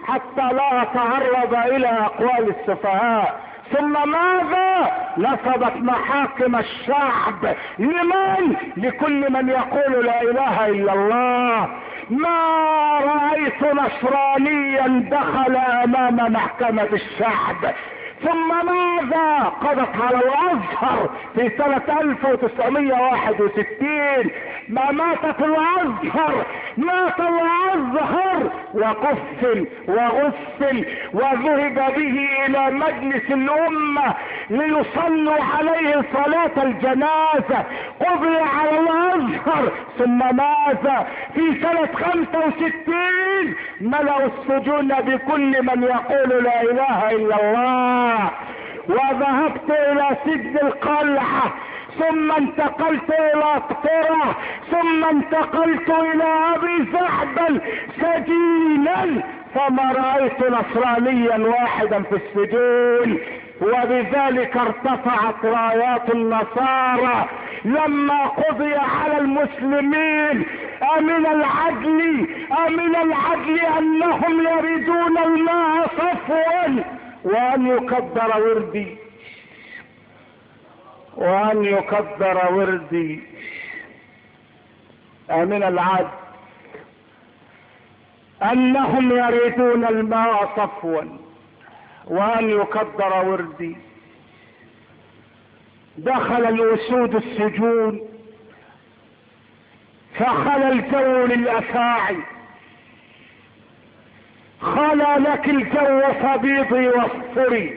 حتى لا اتعرض الى اقوال السفهاء. ثم ماذا؟ نصبت محاكم الشعب. لمن؟ لكل من يقول لا اله الا الله. ما رأيت نصرانيا دخل امام محكمة الشعب. ثم ماذا؟ قضت على الازهر في سنة الف وتسعمائة وواحد وستين. ما ماتت الازهر، مات الازهر وقفل وغسل وذهب به الى مجلس الامة ليصلوا عليه صلاة الجنازة. قضي على الازهر. ثم ماذا؟ في سنة خمسة وستين ملأوا السجون بكل من يقول لا اله الا الله. وذهبت الى سجن القلعة، ثم انتقلت الى قطرة، ثم انتقلت الى ابي زعبل سجينا، فما رأيت نصرانيا واحدا في السجون. وبذلك ارتفعت رايات النصارى لما قضي على المسلمين. امن العدل، امن العدل انهم يريدون الماء صفوا، وان يكبر وردي، وان يكبر وردي. امن العدل انهم يريدون الماء صفوا، وان يكبر وردي. دخل الاسود السجون فخلى الجو للافاعي. خلى لك الجو فبيضي واصفري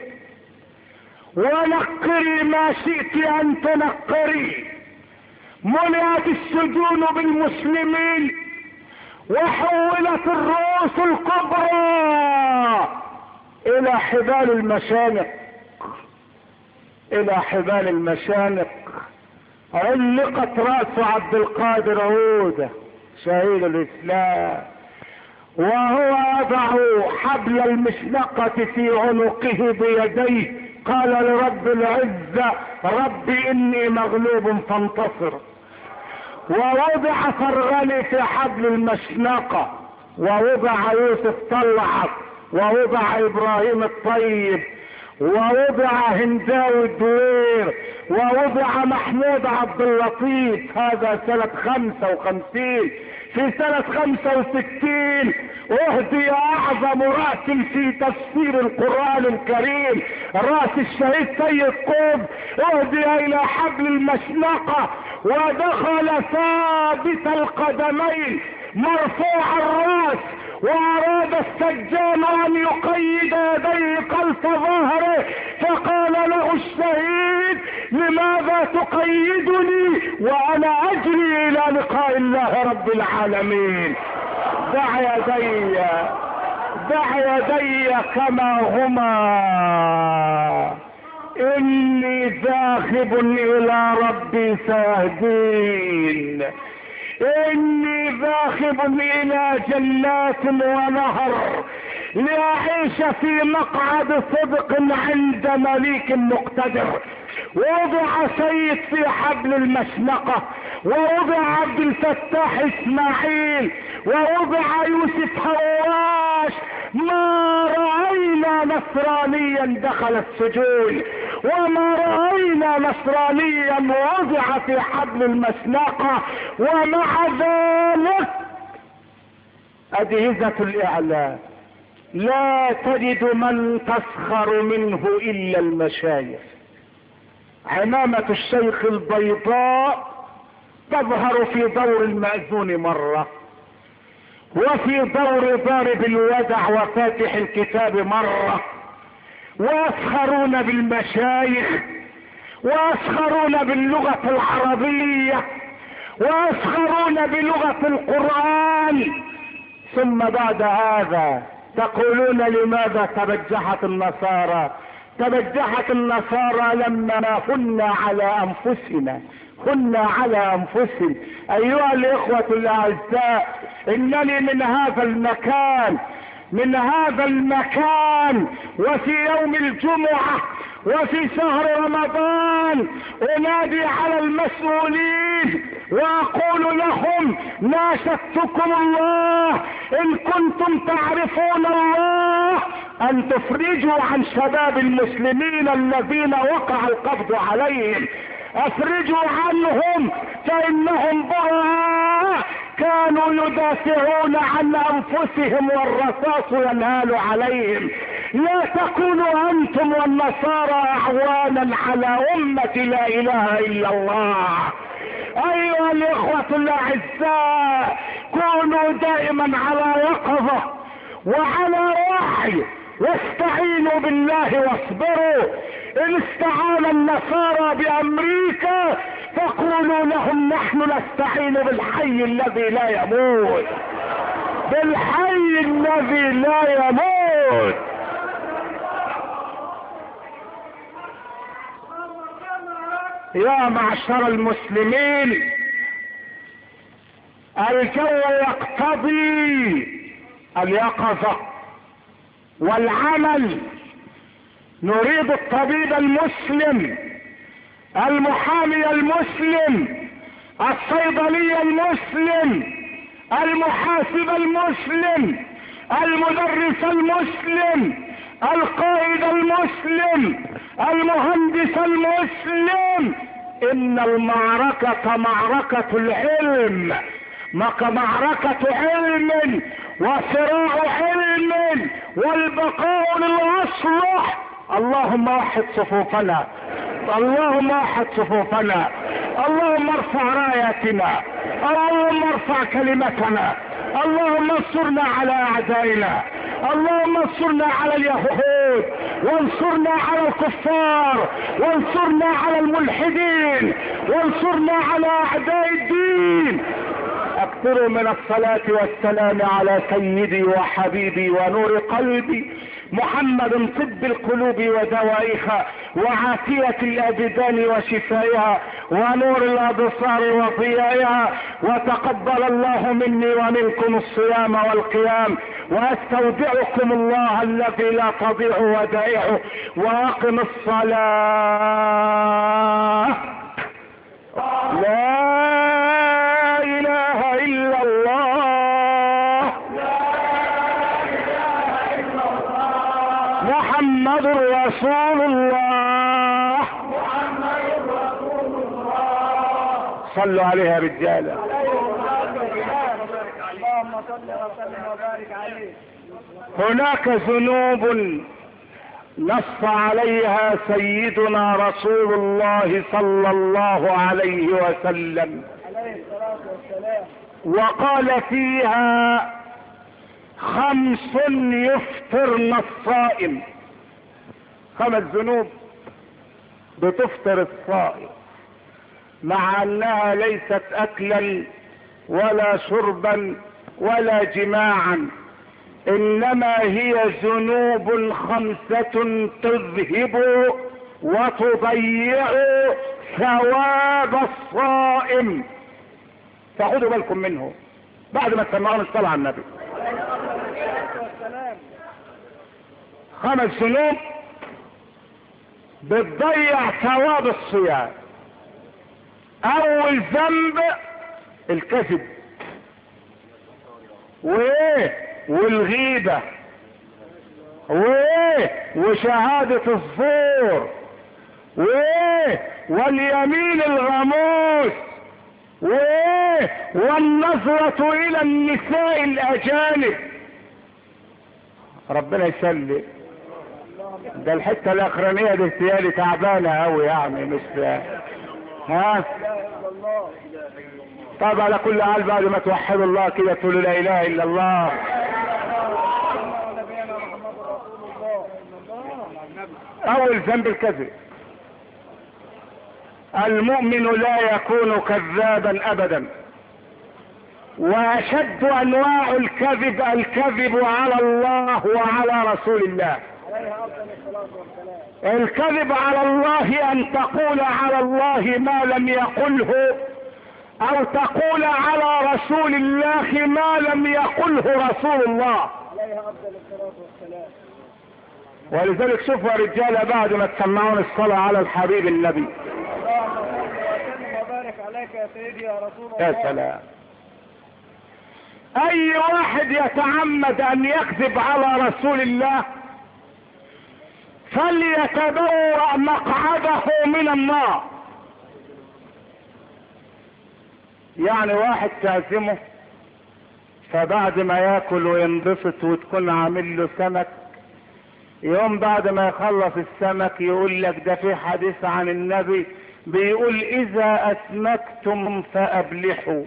ونقري ما شئت ان تنقري. ملئت السجون بالمسلمين وحولت الرؤوس الكبرى الى حبال المشانق، الى حبال المشانق. علقت رأس عبد القادر عودة شهيد الاسلام وهو يضع حبل المشنقة في عنقه بيديه. قال لرب العزة رب اني مغلوب فانتصر. ووضع فرغلي في حبل المشنقة، ووضع يوسف طلعت، ووضع ابراهيم الطيب، ووضع هنداوي الدوير، ووضع محمود عبد اللطيف. هذا سنة خمسة وخمسين. في سنة خمسة وستين اهدي اعظم رأس في تفسير القرآن الكريم، رأس الشهيد سيد قطب، اهدي الى حبل المشنقة ودخل ثابت القدمين مرفوع الرأس. واراد السجان ان يقيد يديه خلف ظهره، فقال له الشهيد لماذا تقيدني وانا اجري الى لقاء الله رب العالمين؟ دع يدي، دع يدي كما هما، اني ذاهب الى ربي سيهدين. اني ذاهب الى جنات ونهر لأعيش في مقعد صدق عند مليك مقتدر. ووضع سيد في حبل المشنقة، ووضع عبد الفتاح اسماعيل، ووضع يوسف هواش. ما رأينا نصرانيا دخل السجون، وما رأينا نصرانيا وضع في حبل المشنقة. ومع ذلك أجهزة الإعلام لا تجد من تسخر منه إلا المشايخ. عمامة الشيخ البيضاء تظهر في دور المأذون مرة، وفي دور ضارب الودع وفاتح الكتاب مرة. ويسخرون بالمشايخ، ويسخرون باللغة العربية، ويسخرون بلغة القرآن. ثم بعد هذا تقولون لماذا تبجحت النصارى؟ تبجحت النصارى لما كنا على انفسنا، كنا على انفسهم. ايها الاخوة الاعزاء، انني من هذا المكان، من هذا المكان وفي يوم الجمعة وفي شهر رمضان انادي على المسؤولين واقول لهم: ناشدتكم الله ان كنتم تعرفون الله ان تفرجوا عن شباب المسلمين الذين وقع القبض عليهم، افرجوا عنهم فانهم براء كانوا يدافعون عن انفسهم والرصاص ينهال عليهم. لا تكونوا انتم والنصارى اعوانا على امة لا اله الا الله. ايها الاخوة الاعزاء، كونوا دائما على يقظة وعلى وعي، واستعينوا بالله واصبروا. ان استعان النصارى بامريكا فقولوا لهم: نحن نستعين بالحي الذي لا يموت، بالحي الذي لا يموت. يا معشر المسلمين، الجو يقتضي اليقظة والعمل. نريد الطبيب المسلم، المحامي المسلم، الصيدلي المسلم، المحاسب المسلم، المدرس المسلم، القائد المسلم، المهندس المسلم. ان المعركة معركة العلم، معركة علم وصراع علم، والبقاء للأصلح. اللهم وحد صفوفنا، اللهم وحد صفوفنا، اللهم ارفع راياتنا، اللهم ارفع كلمتنا، اللهم انصرنا على اعدائنا، اللهم انصرنا على اليهود، وانصرنا على الكفار، وانصرنا على الملحدين، وانصرنا على اعداء الدين. اكثروا من الصلاة والسلام على سيدي وحبيبي ونور قلبي محمد، طب القلوب ودوائها، وعافية الابدان وشفائها، ونور الابصار وضيائها. وتقبل الله مني ومنكم الصيام والقيام، واستودعكم الله الذي لا تضيع ودائعه. واقم الصلاة. لا اله الا الله، محمد رسول الله. صلوا عليها رجالا. اللهم صل وسلم وبارك عليه. هناك ذنوب نص عليها سيدنا رسول الله صلى الله عليه وسلم، عليه الصلاة والسلام، وقال فيها: خمس يفطرن الصائم. خمس ذنوب بتفطر الصائم، مع انها ليست اكلا ولا شربا ولا جماعا، انما هي ذنوب خمسة تذهب وتضيع ثواب الصائم. فخذوا بالكم منه بعد ما تسمعون الصلاة على النبي. خمس ذنوب بتضيع ثواب الصيام. اول ذنب الكذب، وايه والغيبة، وايه وشهادة الزور، وايه واليمين الغموس، وايه والنظرة الى النساء الاجانب. ربنا يسلم. ده الحتة الاخرانية دي ارتيالي تعبانة اوي يعني، مش ها. طب على كل حال بعد ما توحدوا الله كده تقولوا لا اله الا الله. اول ذنب الكذب. المؤمن لا يكون كذابا ابدا، واشد انواع الكذب الكذب على الله وعلى رسول الله. الكذب على الله ان تقول على الله ما لم يقله، او تقول على رسول الله ما لم يقله رسول الله. ولذلك شوفوا يا رجاله بعد ما تسمعون الصلاه على الحبيب النبي. اللهم صل وسلم وبارك عليك يا سيدي يا رسول الله. يا سلام. اي واحد يتعمد ان يكذب على رسول الله فليتبوأ مقعده من النار. يعني واحد تعزمه فبعد ما ياكل وينبسط وتكون عامل له سمك، يوم بعد ما يخلص السمك يقول لك ده في حديث عن النبي بيقول اذا اسمكتم فابلحوا.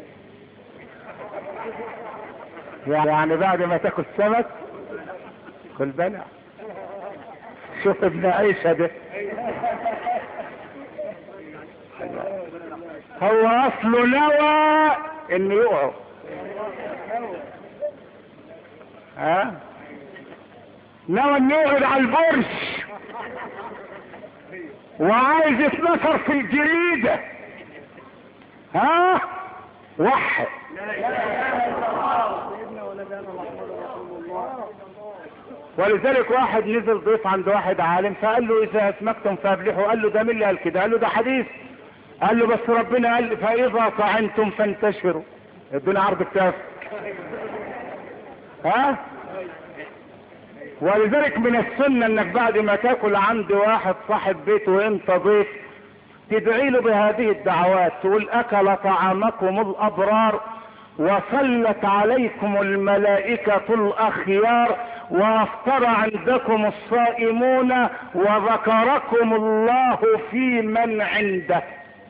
يعني بعد ما تاكل سمك كل بلع. شوف ابن عيسى ده هو اصله نوى انه يقعد. ها نوى انه يقعد على البرج وعايز يتنشر في الجريدة. ها وحد ولذلك واحد نزل ضيف عند واحد عالم فقال له اذا اسمكتم فابلحوا. قال له ده مين اللي قال كده؟ قال له ده حديث. قال له بس ربنا قال فاذا طعنتم فانتشروا. ادوني عرض الكاف. ها ولذلك من السنة انك بعد ما تاكل عند واحد صاحب بيت وانت ضيف تدعي له بهذه الدعوات، تقول اكل طعامكم الابرار وصلت عليكم الملائكة الاخيار وافطر عندكم الصائمون وذكركم الله في من عنده.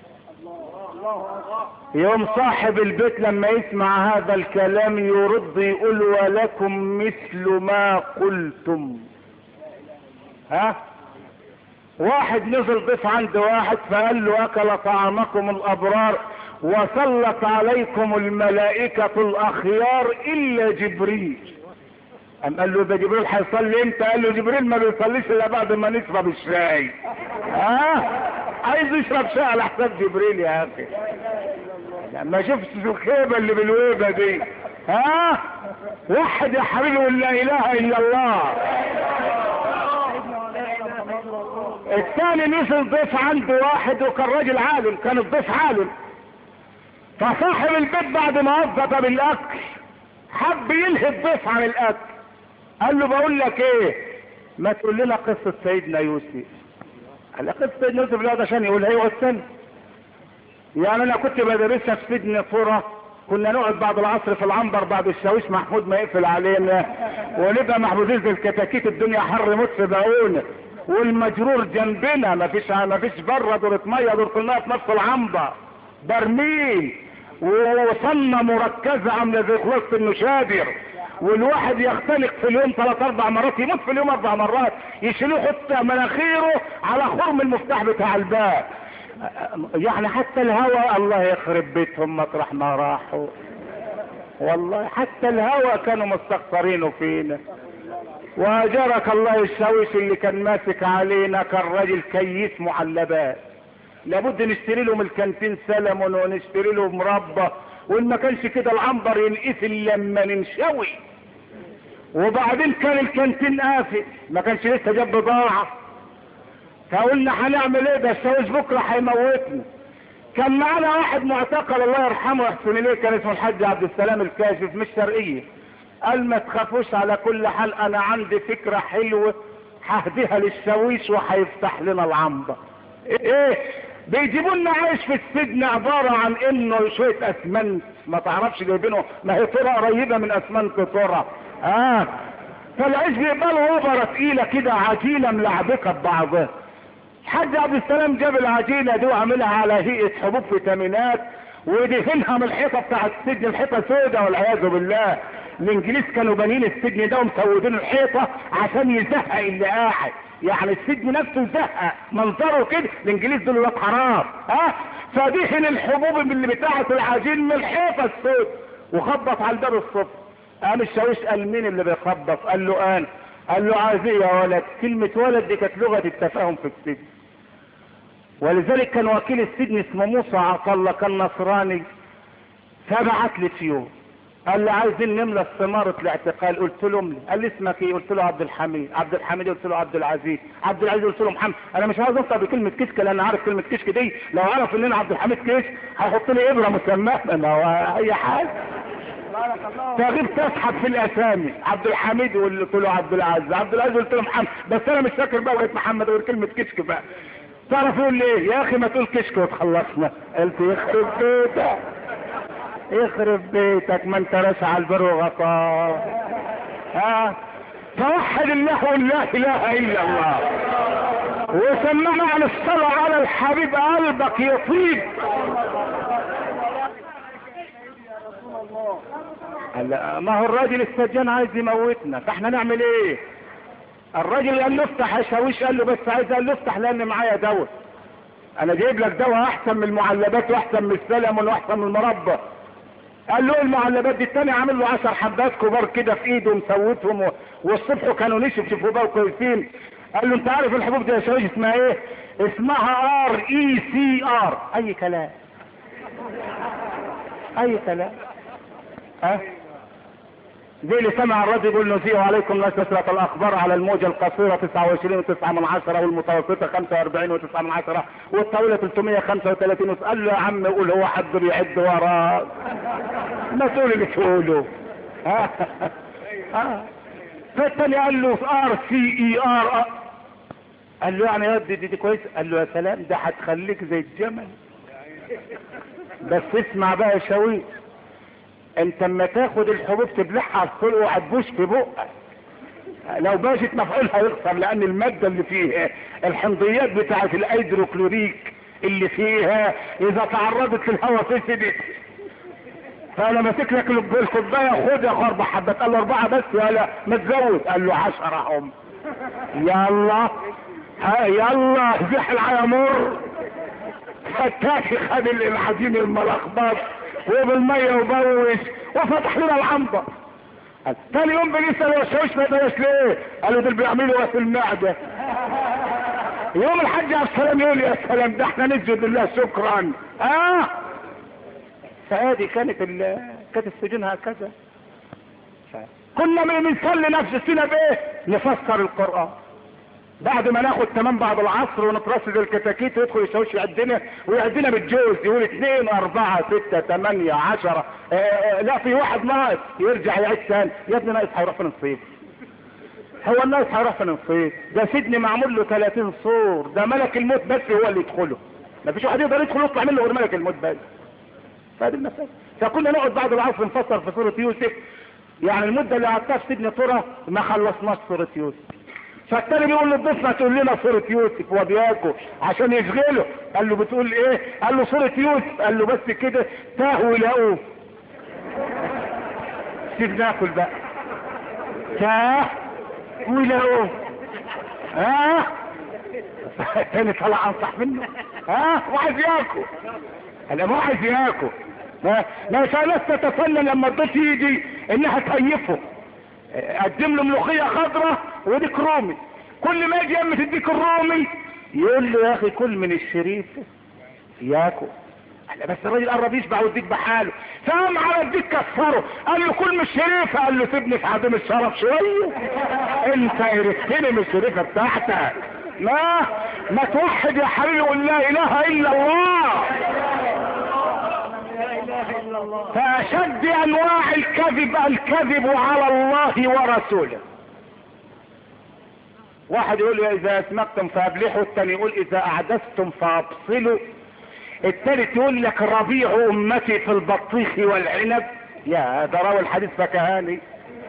يوم صاحب البيت لما يسمع هذا الكلام يرد يقول ولكم مثل ما قلتم. ها واحد نزل ضيف عند واحد فقال له اكل طعامكم الابرار وصلت عليكم الملائكة الاخيار الا جبريل. قام قال له ده جبريل هيصلي امتى؟ قال له جبريل ما بيصليش الا بعد ما نشرب الشاي. ها عايز يشرب شاي على حساب جبريل يا اخي. ما شفتش الخيبة اللي بالويبة دي. ها وحد يا حبيبي لا اله الا الله. الثاني نزل ضيف عنده واحد وكان راجل عالم، كان الضيف عالم، فصاحب البيت بعد ما وظف بالاكل حب ينهي الضيف عن الاكل. قال له بقول لك ايه ما تقول لنا قصة سيدنا يوسف. قال قصة سيدنا يوسف لا ده عشان يقولها يقعد سنة. يعني انا كنت بدرسها في سجن قرى، كنا نقعد بعد العصر في العنبر بعد الشاويش محمود ما يقفل علينا ونبقى محبوسين زي الكتاكيت، الدنيا حر موت في بقونا والمجرور جنبنا، ما فيش ما فيش بره دورة ميه، دورة الميه في نفس العنبر برميل وصلنا مركزة عاملة زي خلاصة النشادر، والواحد يختلق في اليوم ثلاث اربع مرات، يموت في اليوم اربع مرات، يشيلوه يحط مناخيره على خرم المفتاح بتاع الباب. يعني حتى الهوى الله يخرب بيتهم مطرح ما راحوا، والله حتى الهوى كانوا مستخسرينه فينا. واجرك الله الشاويش اللي كان ماسك علينا كان راجل كيس معلبات، لابد نشتري له من الكانتين سلمون ونشتري له مربى، وان ما كانش كده العنبر ينقفل لما ننشوي. وبعدين كان الكانتين قافل ما كانش لسه جاب بضاعه، فقلنا هنعمل ايه ده الشاويش بكره هيموتنا. كان معانا واحد معتقل الله يرحمه ويحسن اليه كان اسمه الحاج عبد السلام الكاشف مش شرقيه، قال ما تخافوش على كل حال انا عندي فكره حلوه ههديها للشاويش وهيفتح لنا العنبر. ايه بيجيبوا لنا عيش في السجن عباره عن انه شويه اسمنت ما تعرفش جايبينه، ما هي طرق قريبه من اسمنت طرق. اه فالعيش بيقبلوا اوبره تقيله كده عجينه ملعبكه ببعضها. الحاج عبد السلام جاب العجينه دي وعملها على هيئه حبوب فيتامينات ودهنها من الحيطه بتاع السجن، الحيطه سوداء والعياذ بالله. الانجليز كانوا بانيين السجن ده ومسودين الحيطه عشان يزهق اللي قاعد، يعني السجن نفسه زهق منظره كده، الانجليز دول ولاد حرام. ها فدهن الحبوب اللي بتاعه العجين من الحيطه السود وخبط على الباب الصبح. قام الشاويش قال مين اللي بيخبط؟ قال له انا. قال له عايز ايه يا ولد؟ كلمه ولد دي كانت لغه التفاهم في السجن، ولذلك كان وكيل السجن اسمه موسى عطله كان نصراني، فبعت لي في يوم قال لي عايزين نملى استمارة الاعتقال. قلت له املي. قال لي اسمك ايه؟ قلت له عبد الحميد. عبد الحميد قلت له عبد العزيز. عبد العزيز قلت له محمد. انا مش عايز اوصل بكلمة كشك لان عارف كلمة كشك دي لو عرف ان انا عبد الحميد كشك هيحط لي ابره مسماه انا اي حاجه. فغبت اسحب في الاسامي. عبد الحميد قلت له عبد العزيز. عبد العزيز قلت له محمد. بس انا مش فاكر بقى بقيت محمد غير كلمة كشك بقى. تعرف يقول لي ايه؟ يا اخي ما تقول كشك وتخلصنا. قلت يخرب بيتك يخرب بيتك ما انت راسع على البر وغطاه. ها توحد الله ولا لا اله الا الله وسمعنا عن الصلاة على الحبيب قلبك يطيب. ما هو الراجل السجان عايز يموتنا فاحنا نعمل ايه؟ الراجل قال له افتح يا شاويش. قال له بس عايز قال له افتح لان معايا دواء. انا جايب لك دواء احسن من المعلبات واحسن من السلم واحسن من المربى. قال له المعلبات دي التاني عامل له عشر حبات كبار كده في ايده ومسوتهم و... والصبح كانوا نشف شوفوا بقى كويسين. قال له انت عارف الحبوب دي يا شاويش اسمها ايه؟ اسمها ار اي سي ار. اي كلام اي كلام. ها زي اللي سمع الرجل يقول نزيه عليكم لا تسرق الاخبار على الموجة القصيرة تسعة وعشرين وتسعة من عشرة والمتوسطة خمسة واربعين وتسعة من عشرة والطويلة ثلاثمية وخمسة وثلاثين. قال له يا عم قول هو حد بيعد وراك ما تقول اللي تقوله. ها ها فالتاني قال له ار سي اي ار. قال له يعني يا دي, دي, دي كويس. قال له يا سلام ده هتخليك زي الجمل. بس اسمع بقى يا شاويش انت اما تاخد الحبوب تبلعها على الصلق وهتبوش في بقك لو باشت مفعولها يخسر لان المادة اللي فيها الحمضيات بتاعت الهيدروكلوريك اللي فيها اذا تعرضت للهواء فسدت. فانا ماسك لك الكوبايه خد يا اخو اربع حبات. قال له اربعه بس ولا ما تزود؟ قال له عشرة هم. يلا ها يلا زحل على مر. فتاكي خد العجين الملخبط وبالميه وبوش وفتح لنا العنبر. تاني يوم بنسال يا شاويش ما بلاش ليه؟ قالوا دول بيعملوا في المعده. يوم الحج على السلام يقول يا سلام ده احنا نسجد لله شكرا. اه فهذه كانت ال... كانت السجون هكذا. كنا من بنصلي نفسنا بايه؟ نفسر القران بعد ما ناخد تمام بعد العصر ونترصد الكتاكيت ويدخل الشاويش يعدنا ويعدنا بالجوز يقول اثنين اربعة ستة تمانية عشرة. لا في واحد ناقص يرجع يعيد ثاني. يا ابني ناقص هيروح فين الصيف؟ هو الناقص هيروح فين الصيف؟ ده سجن معمول له ثلاثين سور. ده ملك الموت بس هو اللي يدخله. ما فيش واحد يقدر يدخل يطلع منه غير ملك الموت بس. فهذه المسألة. فكنا نقعد بعد العصر نفسر في سورة يوسف. يعني المدة اللي قعدتها في سجن ترى ما خلصناش سورة يوسف. فالتاني بيقول له الضيف تقول لنا سورة يوسف وبياكل عشان يشغله. قال له بتقول ايه؟ قال له سورة يوسف. قال له بس كده تاهوا يلاقوه. سيب ناكل بقى. تاه ويلاقوه. ها التاني طلع انصح منه. ها وعايز ياكل. انا مو عايز ياكل. ما ما ناس تتفنن لما الضيف يجي انها تهيفه. قدم له ملوخيه خضراء وديك رومي. كل ما يجي يم تديك الرومي يقول له يا اخي كل من الشريف ياكل. بس الراجل قرب يشبع ويديك بحاله. فقام على الديك كسره. قال له كل من الشريفه. قال له سيبني في عدم الشرف شويه. انت عرفتني من الشريفه بتاعتك. ما ما توحد يا حبيبي وقول لا اله الا الله. فاشد انواع الكذب الكذب على الله ورسوله. واحد يقول اذا اسمكتم فابلحوا. الثاني يقول اذا اعدستم فابصلوا. الثالث يقول لك ربيع امتي في البطيخ والعنب. يا ده راوي الحديث فكهاني.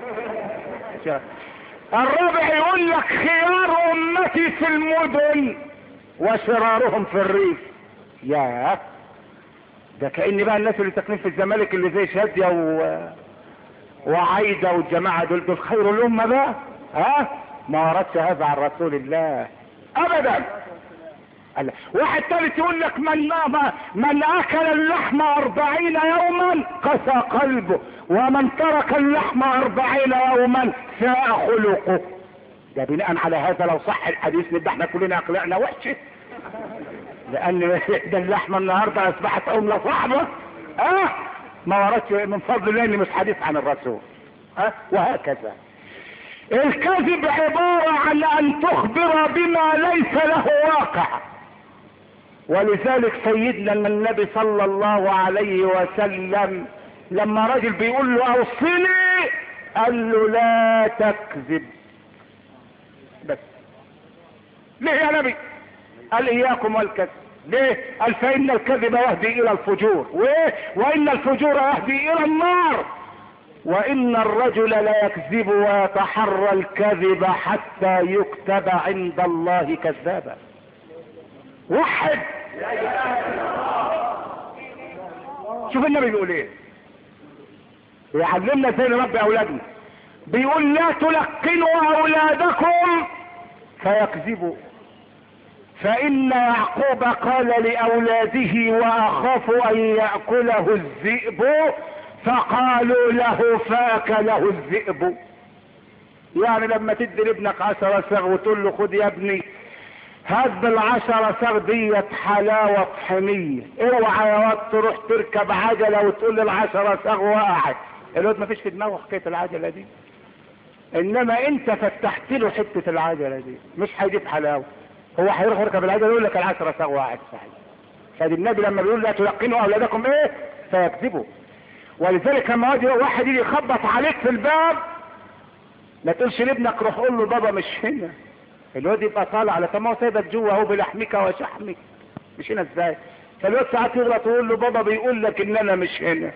الرابع يقول لك خيار امتي في المدن وشرارهم في الريف. يا ده كأن بقى الناس اللي ساكنين في الزمالك اللي زي شادية و... وعايدة والجماعة دول دول خير الأمة بقى. ها ما وردش هذا عن رسول الله أبدا. الله. واحد ثالث يقول لك من من أكل اللحم أربعين يوما قسى قلبه ومن ترك اللحم أربعين يوما ساء خلقه. ده بناء على هذا لو صح الحديث نبقى احنا كلنا أخلاقنا وحشة. لان ده اللحمة النهاردة اصبحت عملة صعبة. اه ما وردش من فضل الله، مش حديث عن الرسول. ها وهكذا. الكذب عبارة عن ان تخبر بما ليس له واقع. ولذلك سيدنا النبي صلى الله عليه وسلم لما رجل بيقول له اوصني قال له لا تكذب بس. ليه يا نبي؟ قال اياكم والكذب. ليه؟ قال فان الكذب يهدي الى الفجور، وايه؟ وان الفجور يهدي الى النار، وان الرجل لا يكذب ويتحرى الكذب حتى يكتب عند الله كذابا. وحد. شوف النبي بيقول ايه، بيعلمنا ازاي نربي اولادنا. بيقول لا تلقنوا اولادكم فيكذبوا، فان يعقوب قال لاولاده واخاف ان ياكله الذئب، فقالوا له فاكله الذئب. يعني لما تدي لابنك عشرة صاغ وتقول له خد يا ابني هات بالعشرة صاغ ديت حلاوة طحينية، اوعى يا واد تروح تركب عجلة وتقول لي العشرة صاغ وقعت. الواد ما فيش في دماغه حكاية العجلة دي، انما انت فتحت له حتة العجلة دي مش هيجيب حلاوة، هو هيروح يركب العجلة يقول لك العشرة صاغ وقعت. صحيح. فدي النبي لما بيقول لا تلقنوا اولادكم ايه فيكذبوا. ولذلك لما واحد يجي يخبط عليك في الباب ما تقولش لابنك روح قول له بابا مش هنا. الواد يبقى طالع على طب ما هو سايبك جوه اهو بلحمك وشحمك، مش هنا ازاي؟ فالواد ساعات يغلط ويقول له بابا بيقول لك ان انا مش هنا.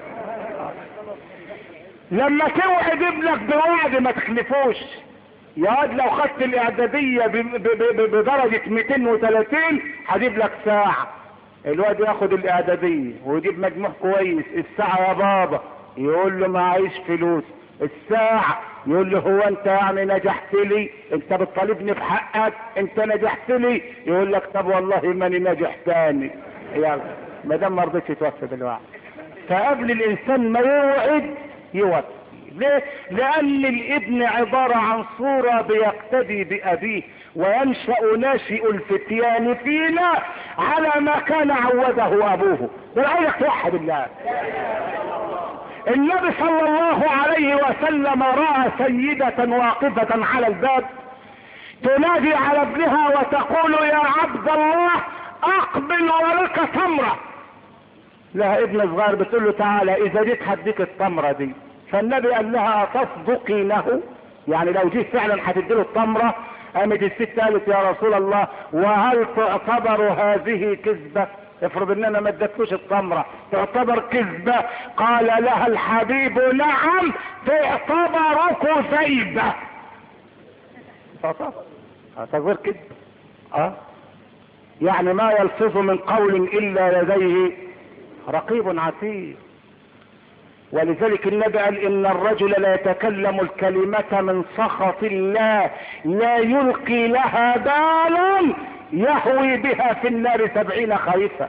لما توعد ابنك بوعد ما تخلفوش. يا واد لو خدت الاعداديه بدرجه مئتين وثلاثين هجيب لك ساعه. الواد ياخد الاعداديه ويجيب مجموع كويس، الساعه يا بابا يقول له معيش فلوس. الساعة يقول له هو انت يعني نجحت لي؟ انت بتطالبني بحقك؟ انت نجحت لي؟ يقول لك طب والله ماني ناجح تاني. يلا ما دام ما رضيتش توفي بالوعد. فقبل الانسان ما يوعد يوفي. ليه؟ لان الابن عبارة عن صورة بيقتدي بابيه، وينشأ ناشئ الفتيان فينا على ما كان عوده ابوه. بالعيك توحد الله. النبي صلى الله عليه وسلم رأى سيدة واقفة على الباب تنادي على ابنها وتقول يا عبد الله اقبل ولك تمرة. لها ابن صغير بتقول له تعالى اذا جيت هديك التمرة دي. فالنبي قال لها اتصدقينه؟ يعني لو جيت فعلا هتديله التمرة. قامت الست قالت يا رسول الله وهل تعتبر هذه كذبة؟ افرض ان انا ما ادتلوش التمرة تعتبر كذبة؟ قال لها الحبيب نعم تعتبر كذيبة. تعتبر تعتبر كذب. اه يعني ما يلفظ من قول الا لديه رقيب عتيد. ولذلك النبي قال ان الرجل لا يتكلم الكلمة من سخط الله لا يلقي لها بالا يهوي بها في النار سبعين خريفا.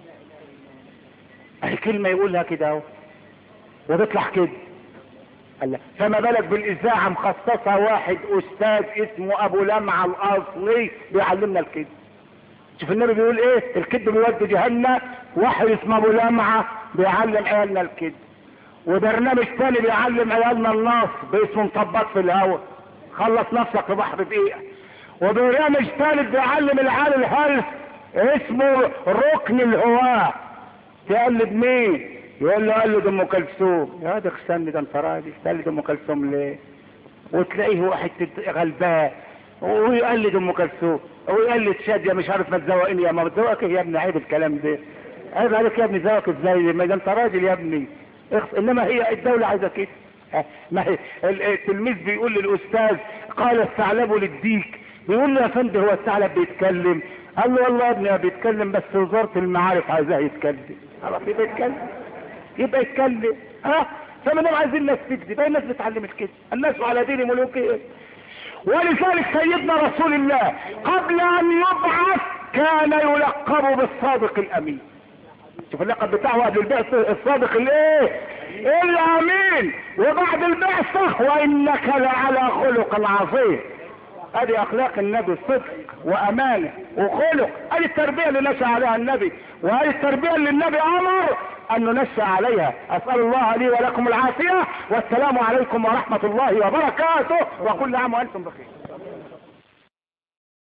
اي كلمة يقولها كده اهو وتطلع كده. فما بالك بالاذاعة مخصصة واحد استاذ اسمه ابو لمعة الاصلي بيعلمنا الكذب. شوف النبي بيقول ايه؟ الكذب بيودي جهنم. واحد اسمه ابو لمعة بيعلم عيالنا الكذب. وبرنامج تاني بيعلم عيالنا النصب اسمه مطبط في الهواء، خلص نفسك في بحر دقيقة. وبرنامج ثالث بيعلم العيال الهلس اسمه ركن الهواء. تقلد مين؟ يقول له قلد ام كلثوم. يا ده استنى ده انت راجل تقلد ام كلثوم ليه؟ وتلاقيه واحد غلبان ويقلد ام كلثوم ويقلد شادية مش عارف ما تزوقني يا ما تزوقك يا ابني. عيب الكلام ده، عيب عليك يا ابني. زوقك ازاي؟ ما ده انت راجل يا ابني. انما هي الدولة عايزة كده. ما هي التلميذ بيقول للاستاذ قال الثعلب للديك، بيقول له يا فندم هو الثعلب بيتكلم؟ قال له والله يا ابني بيتكلم بس وزارة المعارف عايزاه يتكلم. خلاص يبقى يتكلم، يبقى يتكلم. ها فما دام عايزين الناس تكذب الناس بتعلم الكذب. الناس على دين ملوكهم. ولذلك سيدنا رسول الله قبل ان يبعث كان يلقب بالصادق الامين. شوف اللقب بتاعه قبل البعثة الصادق الايه؟ الامين. وبعد البعثة وانك لعلى خلق عظيم. ادي اخلاق النبي، صدق وامانه وخلق. ادي التربيه اللي نشأ عليها النبي، وادي التربيه اللي النبي امر ان ننشأ عليها. اسال الله لي ولكم العافيه، والسلام عليكم ورحمه الله وبركاته، وكل عام وانتم بخير.